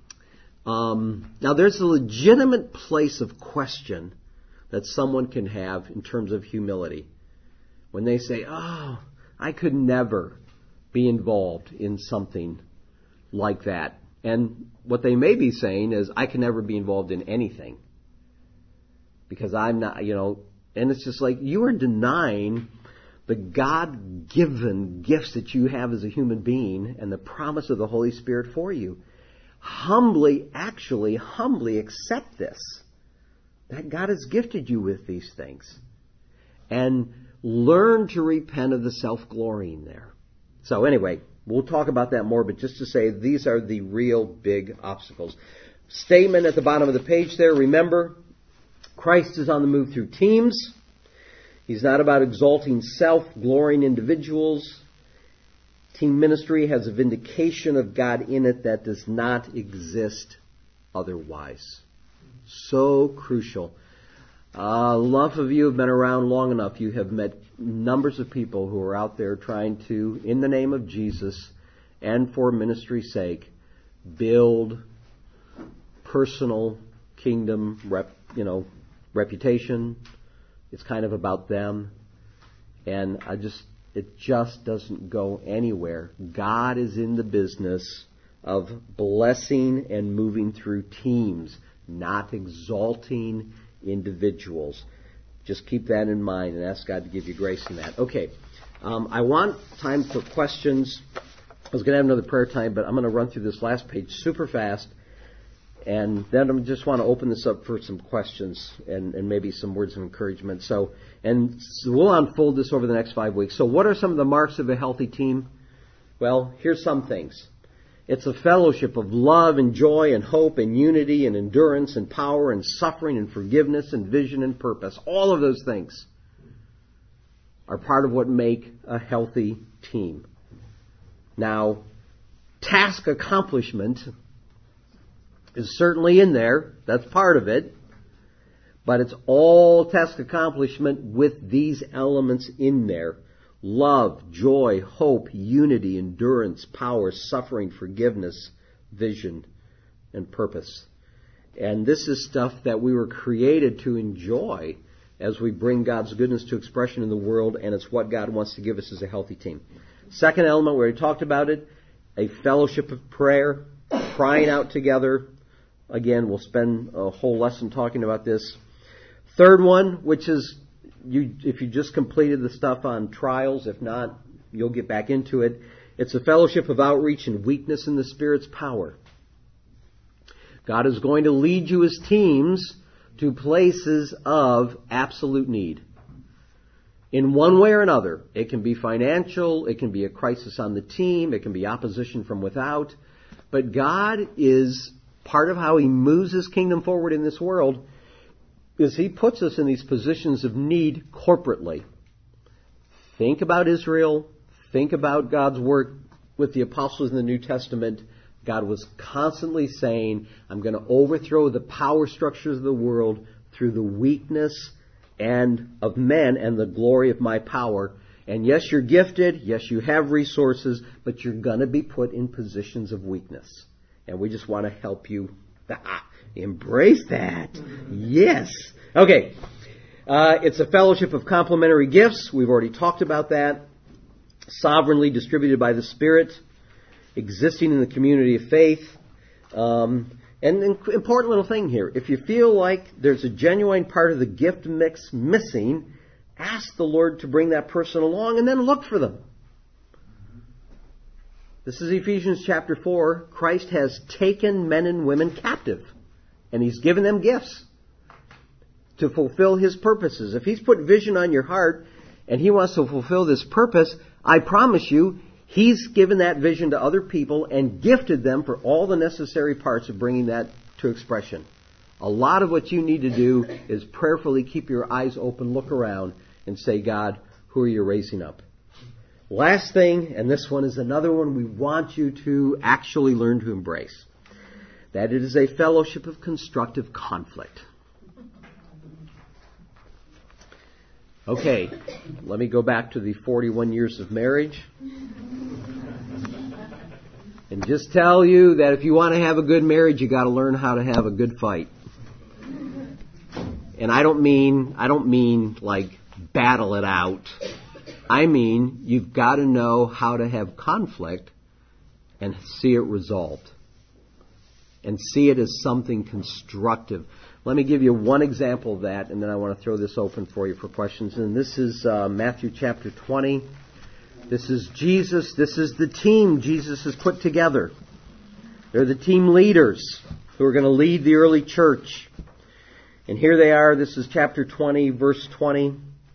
um, now there's a legitimate place of question that someone can have in terms of humility. When they say, oh, I could never be involved in something like that. And what they may be saying is, I can never be involved in anything. Because I'm not, you know, and it's just like, you are denying the God-given gifts that you have as a human being and the promise of the Holy Spirit for you. Humbly, actually, humbly accept this. That God has gifted you with these things. And learn to repent of the self-glorying there. So anyway, we'll talk about that more, but just to say, these are the real big obstacles. Statement at the bottom of the page there, remember, Christ is on the move through teams. He's not about exalting self-glorying individuals. Team ministry has a vindication of God in it that does not exist otherwise. So crucial. Uh, enough of you have been around long enough. You have met numbers of people who are out there trying to, in the name of Jesus and for ministry's sake, build personal kingdom rep, you know, reputation. It's kind of about them. And I just, it just doesn't go anywhere. God is in the business of blessing and moving through teams, not exalting individuals. Just keep that in mind and ask God to give you grace in that. Okay, um, I want time for questions. I was going to have another prayer time, but I'm going to run through this last page super fast. And then I just want to open this up for some questions and, and maybe some words of encouragement. So, and so we'll unfold this over the next five weeks. So what are some of the marks of a healthy team? Well, here's some things. It's a fellowship of love and joy and hope and unity and endurance and power and suffering and forgiveness and vision and purpose. All of those things are part of what make a healthy team. Now, task accomplishment is certainly in there. That's part of it. But it's all task accomplishment with these elements in there. Love, joy, hope, unity, endurance, power, suffering, forgiveness, vision, and purpose. And this is stuff that we were created to enjoy as we bring God's goodness to expression in the world, and it's what God wants to give us as a healthy team. Second element, we already talked about it, a fellowship of prayer, crying out together. Again, we'll spend a whole lesson talking about this. Third one, which is, you, if you just completed the stuff on trials, if not, you'll get back into it. It's a fellowship of outreach and weakness in the Spirit's power. God is going to lead you as teams to places of absolute need. In one way or another. It can be financial, it can be a crisis on the team, it can be opposition from without. But God is, part of how He moves His kingdom forward in this world is He puts us in these positions of need corporately. Think about Israel. Think about God's work with the apostles in the New Testament. God was constantly saying, I'm going to overthrow the power structures of the world through the weakness and of men and the glory of my power. And yes, you're gifted. Yes, you have resources, but you're going to be put in positions of weakness. And we just want to help you ah, embrace that. Yes. Okay. Uh, it's a fellowship of complementary gifts. We've already talked about that. Sovereignly distributed by the Spirit. Existing in the community of faith. Um, and an important little thing here. If you feel like there's a genuine part of the gift mix missing, ask the Lord to bring that person along and then look for them. This is Ephesians chapter four. Christ has taken men and women captive. And He's given them gifts to fulfill His purposes. If He's put vision on your heart and He wants to fulfill this purpose, I promise you, He's given that vision to other people and gifted them for all the necessary parts of bringing that to expression. A lot of what you need to do is prayerfully keep your eyes open, look around, and say, God, who are you raising up? Last thing, and this one is another one we want you to actually learn to embrace, that it is a fellowship of constructive conflict. Okay, let me go back to the forty-one years of marriage and just tell you that if you want to have a good marriage, you got to learn how to have a good fight. And I don't mean I don't mean like battle it out. I mean, you've got to know how to have conflict and see it resolved. And see it as something constructive. Let me give you one example of that, and then I want to throw this open for you for questions. And this is uh, Matthew chapter twenty. This is Jesus. This is the team Jesus has put together. They're the team leaders who are going to lead the early church. And here they are. This is chapter twenty, verse twenty.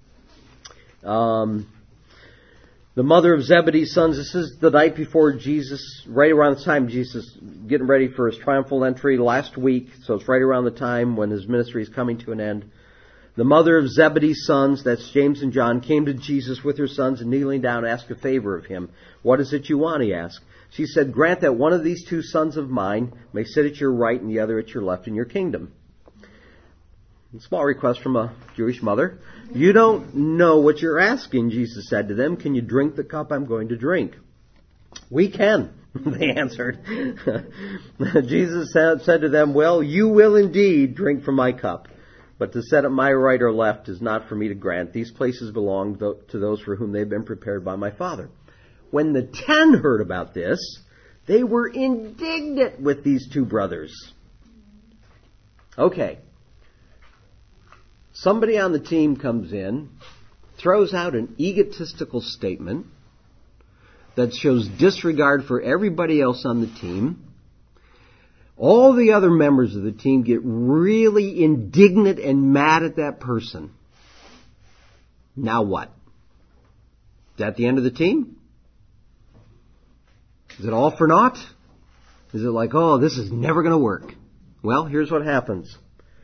Um, the mother of Zebedee's sons. This is the night before Jesus, right around the time Jesus getting ready for His triumphal entry last week. So it's right around the time when His ministry is coming to an end. The mother of Zebedee's sons, that's James and John, came to Jesus with her sons and kneeling down asked a favor of Him. What is it you want? He asked. She said, grant that one of these two sons of mine may sit at your right and the other at your left in your kingdom. Small request from a Jewish mother. You don't know what you're asking, Jesus said to them. Can you drink the cup I'm going to drink? We can, they answered. Jesus said to them, well, you will indeed drink from my cup, but to set at my right or left is not for me to grant. These places belong to those for whom they've been prepared by my Father. When the ten heard about this, they were indignant with these two brothers. Okay. Somebody on the team comes in, throws out an egotistical statement that shows disregard for everybody else on the team. All the other members of the team get really indignant and mad at that person. Now what? Is that the end of the team? Is it all for naught? Is it like, oh, this is never going to work? Well, here's what happens.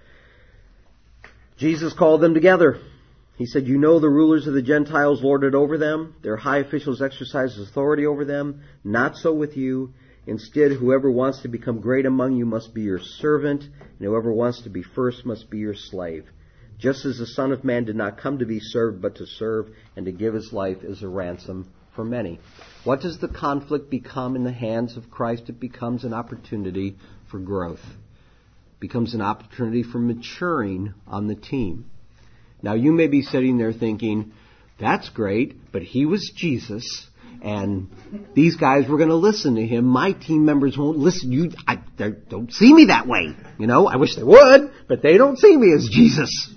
Jesus called them together. He said, you know the rulers of the Gentiles lord it over them. Their high officials exercise authority over them. Not so with you. Instead, whoever wants to become great among you must be your servant, and whoever wants to be first must be your slave. Just as the Son of Man did not come to be served, but to serve and to give his life as a ransom for many. What does the conflict become in the hands of Christ? It becomes an opportunity for growth. It becomes an opportunity for maturing on the team. Now you may be sitting there thinking, that's great, but he was Jesus, and these guys were going to listen to him. My team members won't listen. You, I, they don't see me that way. You know, I wish they would, but they don't see me as Jesus.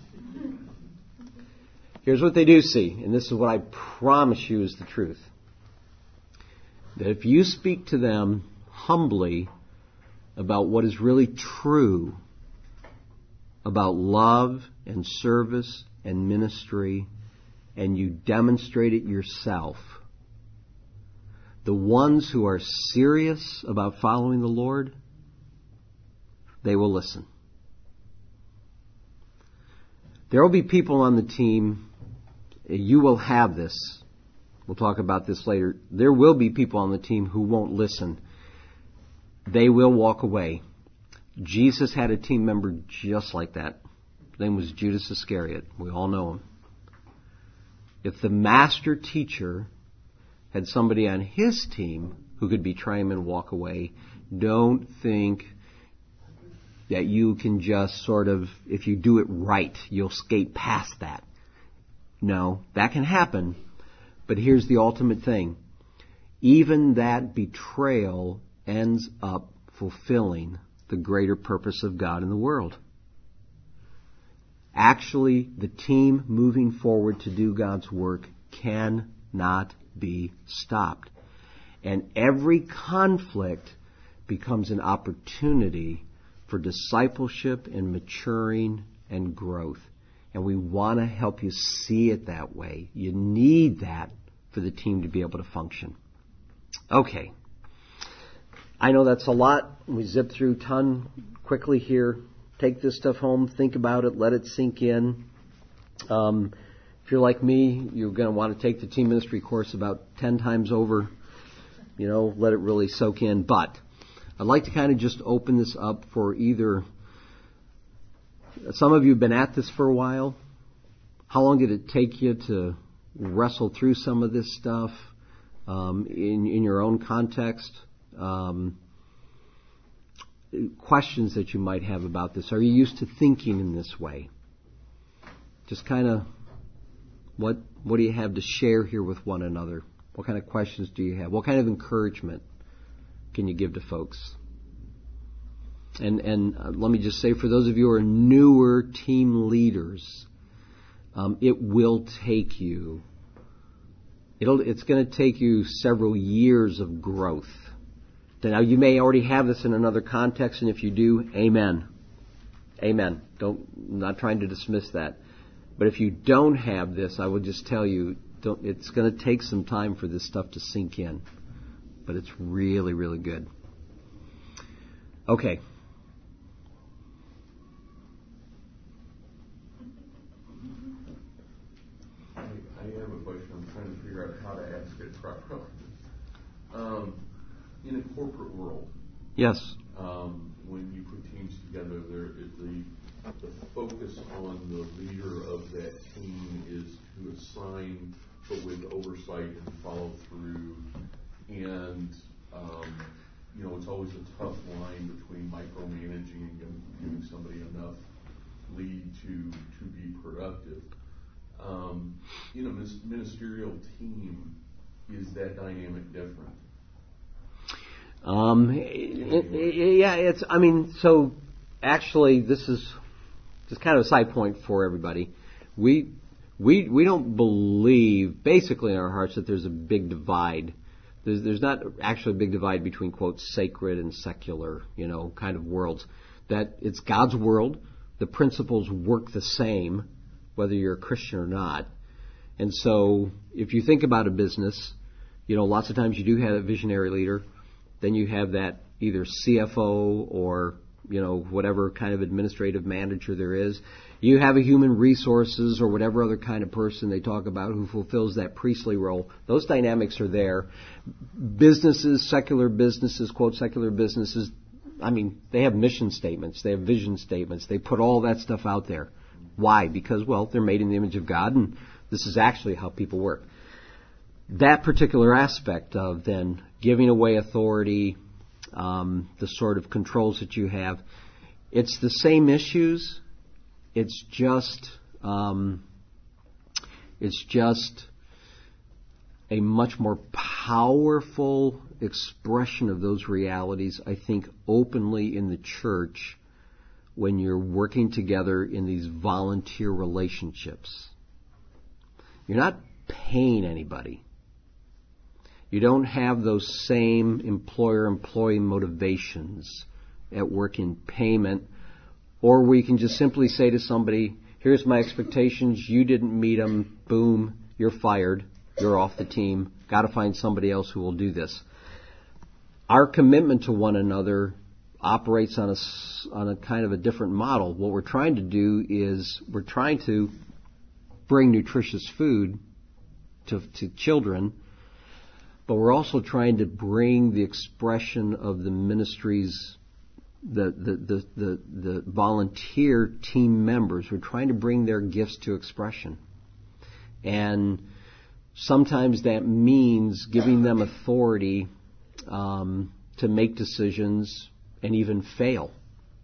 Here's what they do see, and this is what I promise you is the truth. That if you speak to them humbly about what is really true about love and service and ministry, and you demonstrate it yourself, the ones who are serious about following the Lord, they will listen. There will be people on the team, you will have this. We'll talk about this later. There will be people on the team who won't listen. They will walk away. Jesus had a team member just like that. His name was Judas Iscariot. We all know him. If the master teacher had somebody on his team who could betray him and walk away, don't think that you can just sort of, if you do it right, you'll skate past that. No, that can happen. But here's the ultimate thing. Even that betrayal ends up fulfilling the greater purpose of God in the world. Actually, the team moving forward to do God's work cannot be stopped. And every conflict becomes an opportunity for discipleship and maturing and growth. And we want to help you see it that way. You need that for the team to be able to function. Okay. I know that's a lot. We zipped through a ton quickly here. Take this stuff home. Think about it. Let it sink in. Um, if you're like me, you're going to want to take the team ministry course about ten times over. You know, let it really soak in. But I'd like to kind of just open this up for either... Some of you have been at this for a while. How long did it take you to wrestle through some of this stuff um, in, in your own context? Um, questions that you might have about this. Are you used to thinking in this way? Just kind of, what what do you have to share here with one another? What kind of questions do you have? What kind of encouragement can you give to folks? And and uh, let me just say, for those of you who are newer team leaders, um, it will take you, it'll, it's going to take you several years of growth. Now, you may already have this in another context, and if you do, amen. Amen. Don't, I'm not trying to dismiss that. But if you don't have this, I will just tell you, don't, it's going to take some time for this stuff to sink in. But it's really, really good. Okay. Um, in a corporate world, yes. Um, when you put teams together, there, the the focus on the leader of that team is to assign, but with oversight and follow through. And, um, you know, it's always a tough line between micromanaging and giving somebody enough lead to to be productive. Um, you know, this ministerial team, is that dynamic different? Um, it, it, yeah, it's, I mean, so actually this is just kind of a side point for everybody. We, we, we don't believe basically in our hearts that there's a big divide. There's, there's not actually a big divide between, quote, sacred and secular, you know, kind of worlds. That it's God's world. The principles work the same, whether you're a Christian or not. And so if you think about a business, you know, lots of times you do have a visionary leader. Then you have that either C F O or, you know, whatever kind of administrative manager there is. You have a human resources or whatever other kind of person they talk about who fulfills that priestly role. Those dynamics are there. Businesses, secular businesses, quote, secular businesses, I mean, they have mission statements. They have vision statements. They put all that stuff out there. Why? Because, well, they're made in the image of God, and this is actually how people work. That particular aspect of then giving away authority, um, the sort of controls that you have, it's the same issues. It's just, um, it's just a much more powerful expression of those realities, I think, openly in the church when you're working together in these volunteer relationships. You're not paying anybody. You don't have those same employer-employee motivations at work in payment, or we can just simply say to somebody, here's my expectations, you didn't meet them, boom, you're fired, you're off the team, got to find somebody else who will do this. Our commitment to one another operates on a, on a kind of a different model. What we're trying to do is we're trying to bring nutritious food to, to children, but we're also trying to bring the expression of the ministry's, the, the, the, the, the volunteer team members. We're trying to bring their gifts to expression. And sometimes that means giving them authority um, to make decisions and even fail.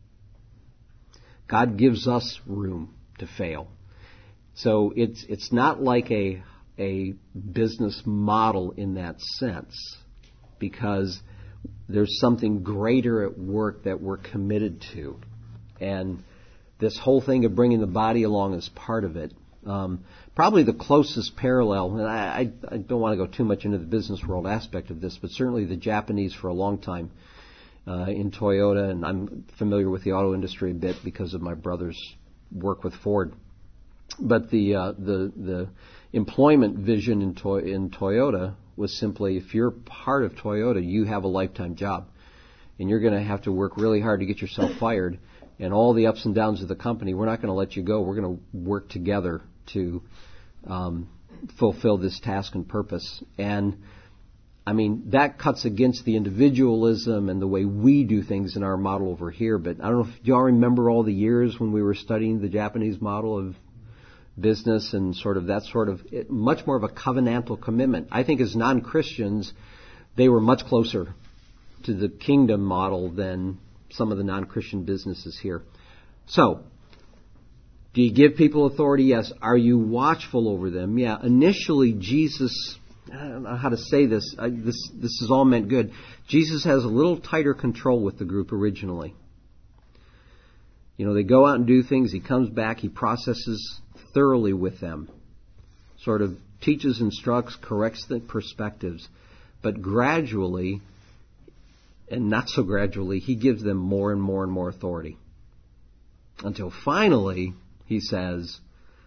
God gives us room to fail. So it's it's not like a a business model in that sense, because there's something greater at work that we're committed to. And this whole thing of bringing the body along is part of it. Um, probably the closest parallel, and I, I, I don't want to go too much into the business world aspect of this, but certainly the Japanese for a long time uh, in Toyota, and I'm familiar with the auto industry a bit because of my brother's work with Ford. But the uh, the the employment vision in, to- in Toyota was simply, if you're part of Toyota, you have a lifetime job, and you're going to have to work really hard to get yourself fired. And all the ups and downs of the company, we're not going to let you go. We're going to work together to um, fulfill this task and purpose. And I mean, that cuts against the individualism and the way we do things in our model over here. But I don't know if y'all remember all the years when we were studying the Japanese model of business and sort of that sort of it, much more of a covenantal commitment. I think as non-Christians, they were much closer to the kingdom model than some of the non-Christian businesses here. So, do you give people authority? Yes. Are you watchful over them? Yeah. Initially, Jesus, I don't know how to say this. I, this this is all meant good. Jesus has a little tighter control with the group originally. You know, they go out and do things. He comes back. He processes thoroughly with them. Sort of teaches, instructs, corrects the perspectives. But gradually, and not so gradually, he gives them more and more and more authority. Until finally, he says,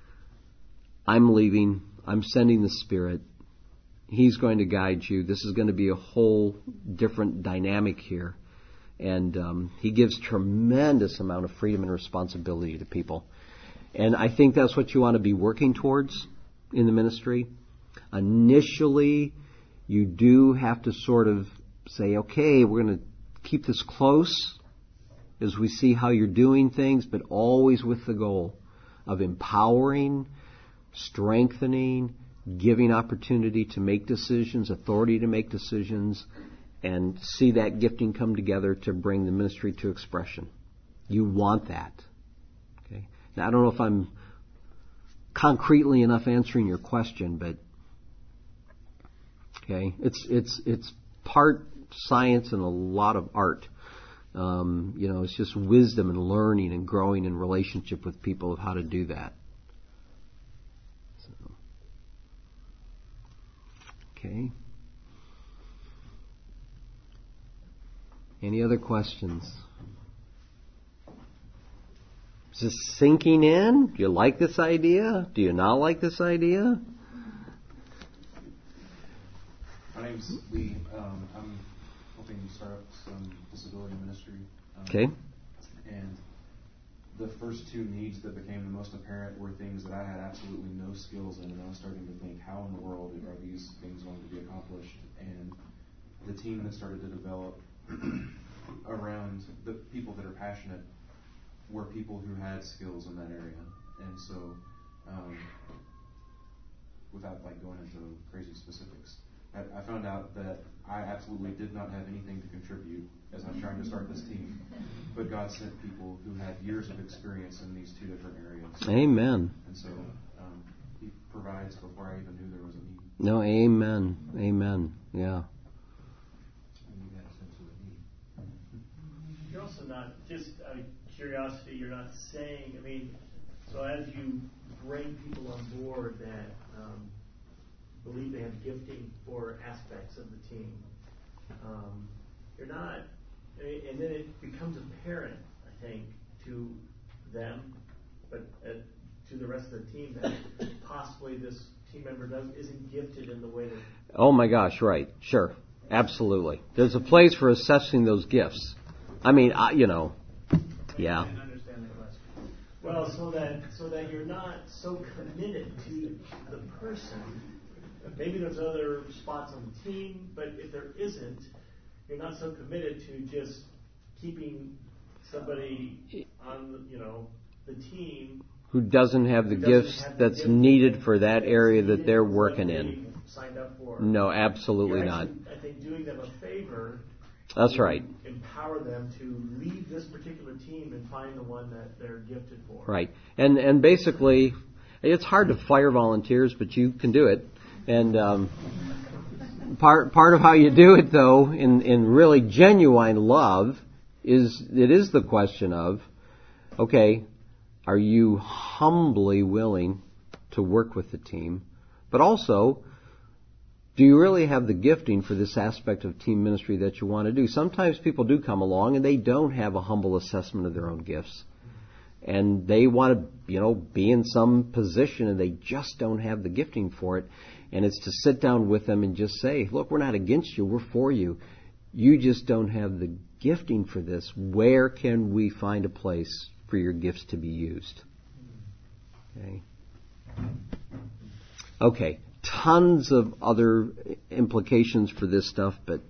I'm leaving. I'm sending the Spirit. He's going to guide you. This is going to be a whole different dynamic here. And um, he gives tremendous amount of freedom and responsibility to people. And I think that's what you want to be working towards in the ministry. Initially, you do have to sort of say, okay, we're going to keep this close, as we see how you're doing things, but always with the goal of empowering, strengthening, giving opportunity to make decisions, authority to make decisions, and see that gifting come together to bring the ministry to expression. You want that. Okay. Now, I don't know if I'm concretely enough answering your question, but okay, it's it's it's part science and a lot of art. Um, you know, it's just wisdom and learning and growing in relationship with people of how to do that. So, okay. Any other questions? Is this sinking in? Do you like this idea? Do you not like this idea? My name's Lee. Um, I'm hoping to start up some disability ministry. Um, Okay. And the first two needs that became the most apparent were things that I had absolutely no skills in, and I was starting to think, how in the world are these things going to be accomplished? And the team that started to develop around the people that are passionate were people who had skills in that area. And so, um, without like going into crazy specifics, I, I found out that I absolutely did not have anything to contribute as I'm trying to start this team. But God sent people who had years of experience in these two different areas. Amen. And so um, He provides before I even knew there was a need. No, amen. Amen. Yeah. You're also not, just out of curiosity, you're not saying, I mean, so as you bring people on board that um, believe they have gifting for aspects of the team, um, you're not, and then it becomes apparent, I think, to them, but uh, to the rest of the team, that possibly this team member does, isn't gifted in the way that... Oh my gosh, right. Sure. Absolutely. There's a place for assessing those gifts. I mean, I, you know, yeah. I can understand that less. Well, so that so that you're not so committed to the person. Maybe there's other spots on the team, but if there isn't, you're not so committed to just keeping somebody on, you know, the team who doesn't have the who doesn't gifts have the that's gift needed for that that's area that needed they're for what working they in. Signed up for. No, absolutely You're not. actually, I think, doing them a favor. That's right. Empower them to leave this particular team and find the one that they're gifted for. Right. And and basically, it's hard to fire volunteers, but you can do it. And um, part part of how you do it, though, in, in really genuine love, is it is the question of, okay, are you humbly willing to work with the team? But also, do you really have the gifting for this aspect of team ministry that you want to do? Sometimes people do come along and they don't have a humble assessment of their own gifts. And they want to, you know, be in some position and they just don't have the gifting for it. And it's to sit down with them and just say, look, we're not against you, we're for you. You just don't have the gifting for this. Where can we find a place for your gifts to be used? Okay. Okay. Tons of other implications for this stuff, but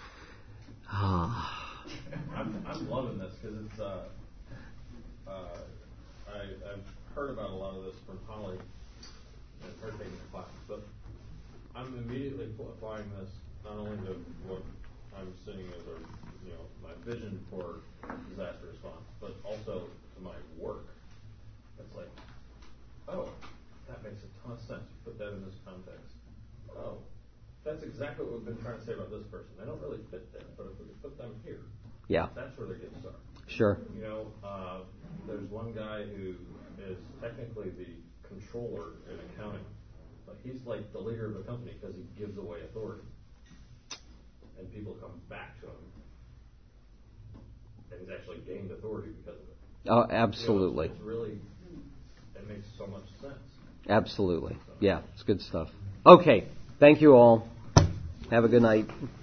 ah. I'm, I'm loving this because it's. Uh, uh, I, I've heard about a lot of this from Holly and her taking the class, but I'm immediately applying this not only to what I'm seeing as a, you know, my vision for disaster response, but also to my work. It's like, oh, that makes a ton of sense. Put that in this context. Oh, that's exactly what we've been trying to say about this person. They don't really fit there, but if we could put them here, Yeah. that's where their gifts are. Sure. You know, uh, there's one guy who is technically the controller in accounting, but he's like the leader of the company because he gives away authority, and people come back to him, and he's actually gained authority because of it. Oh, absolutely. You know, it's, it's really, it makes so much sense. Absolutely. Yeah, it's good stuff. Okay. Thank you all. Have a good night.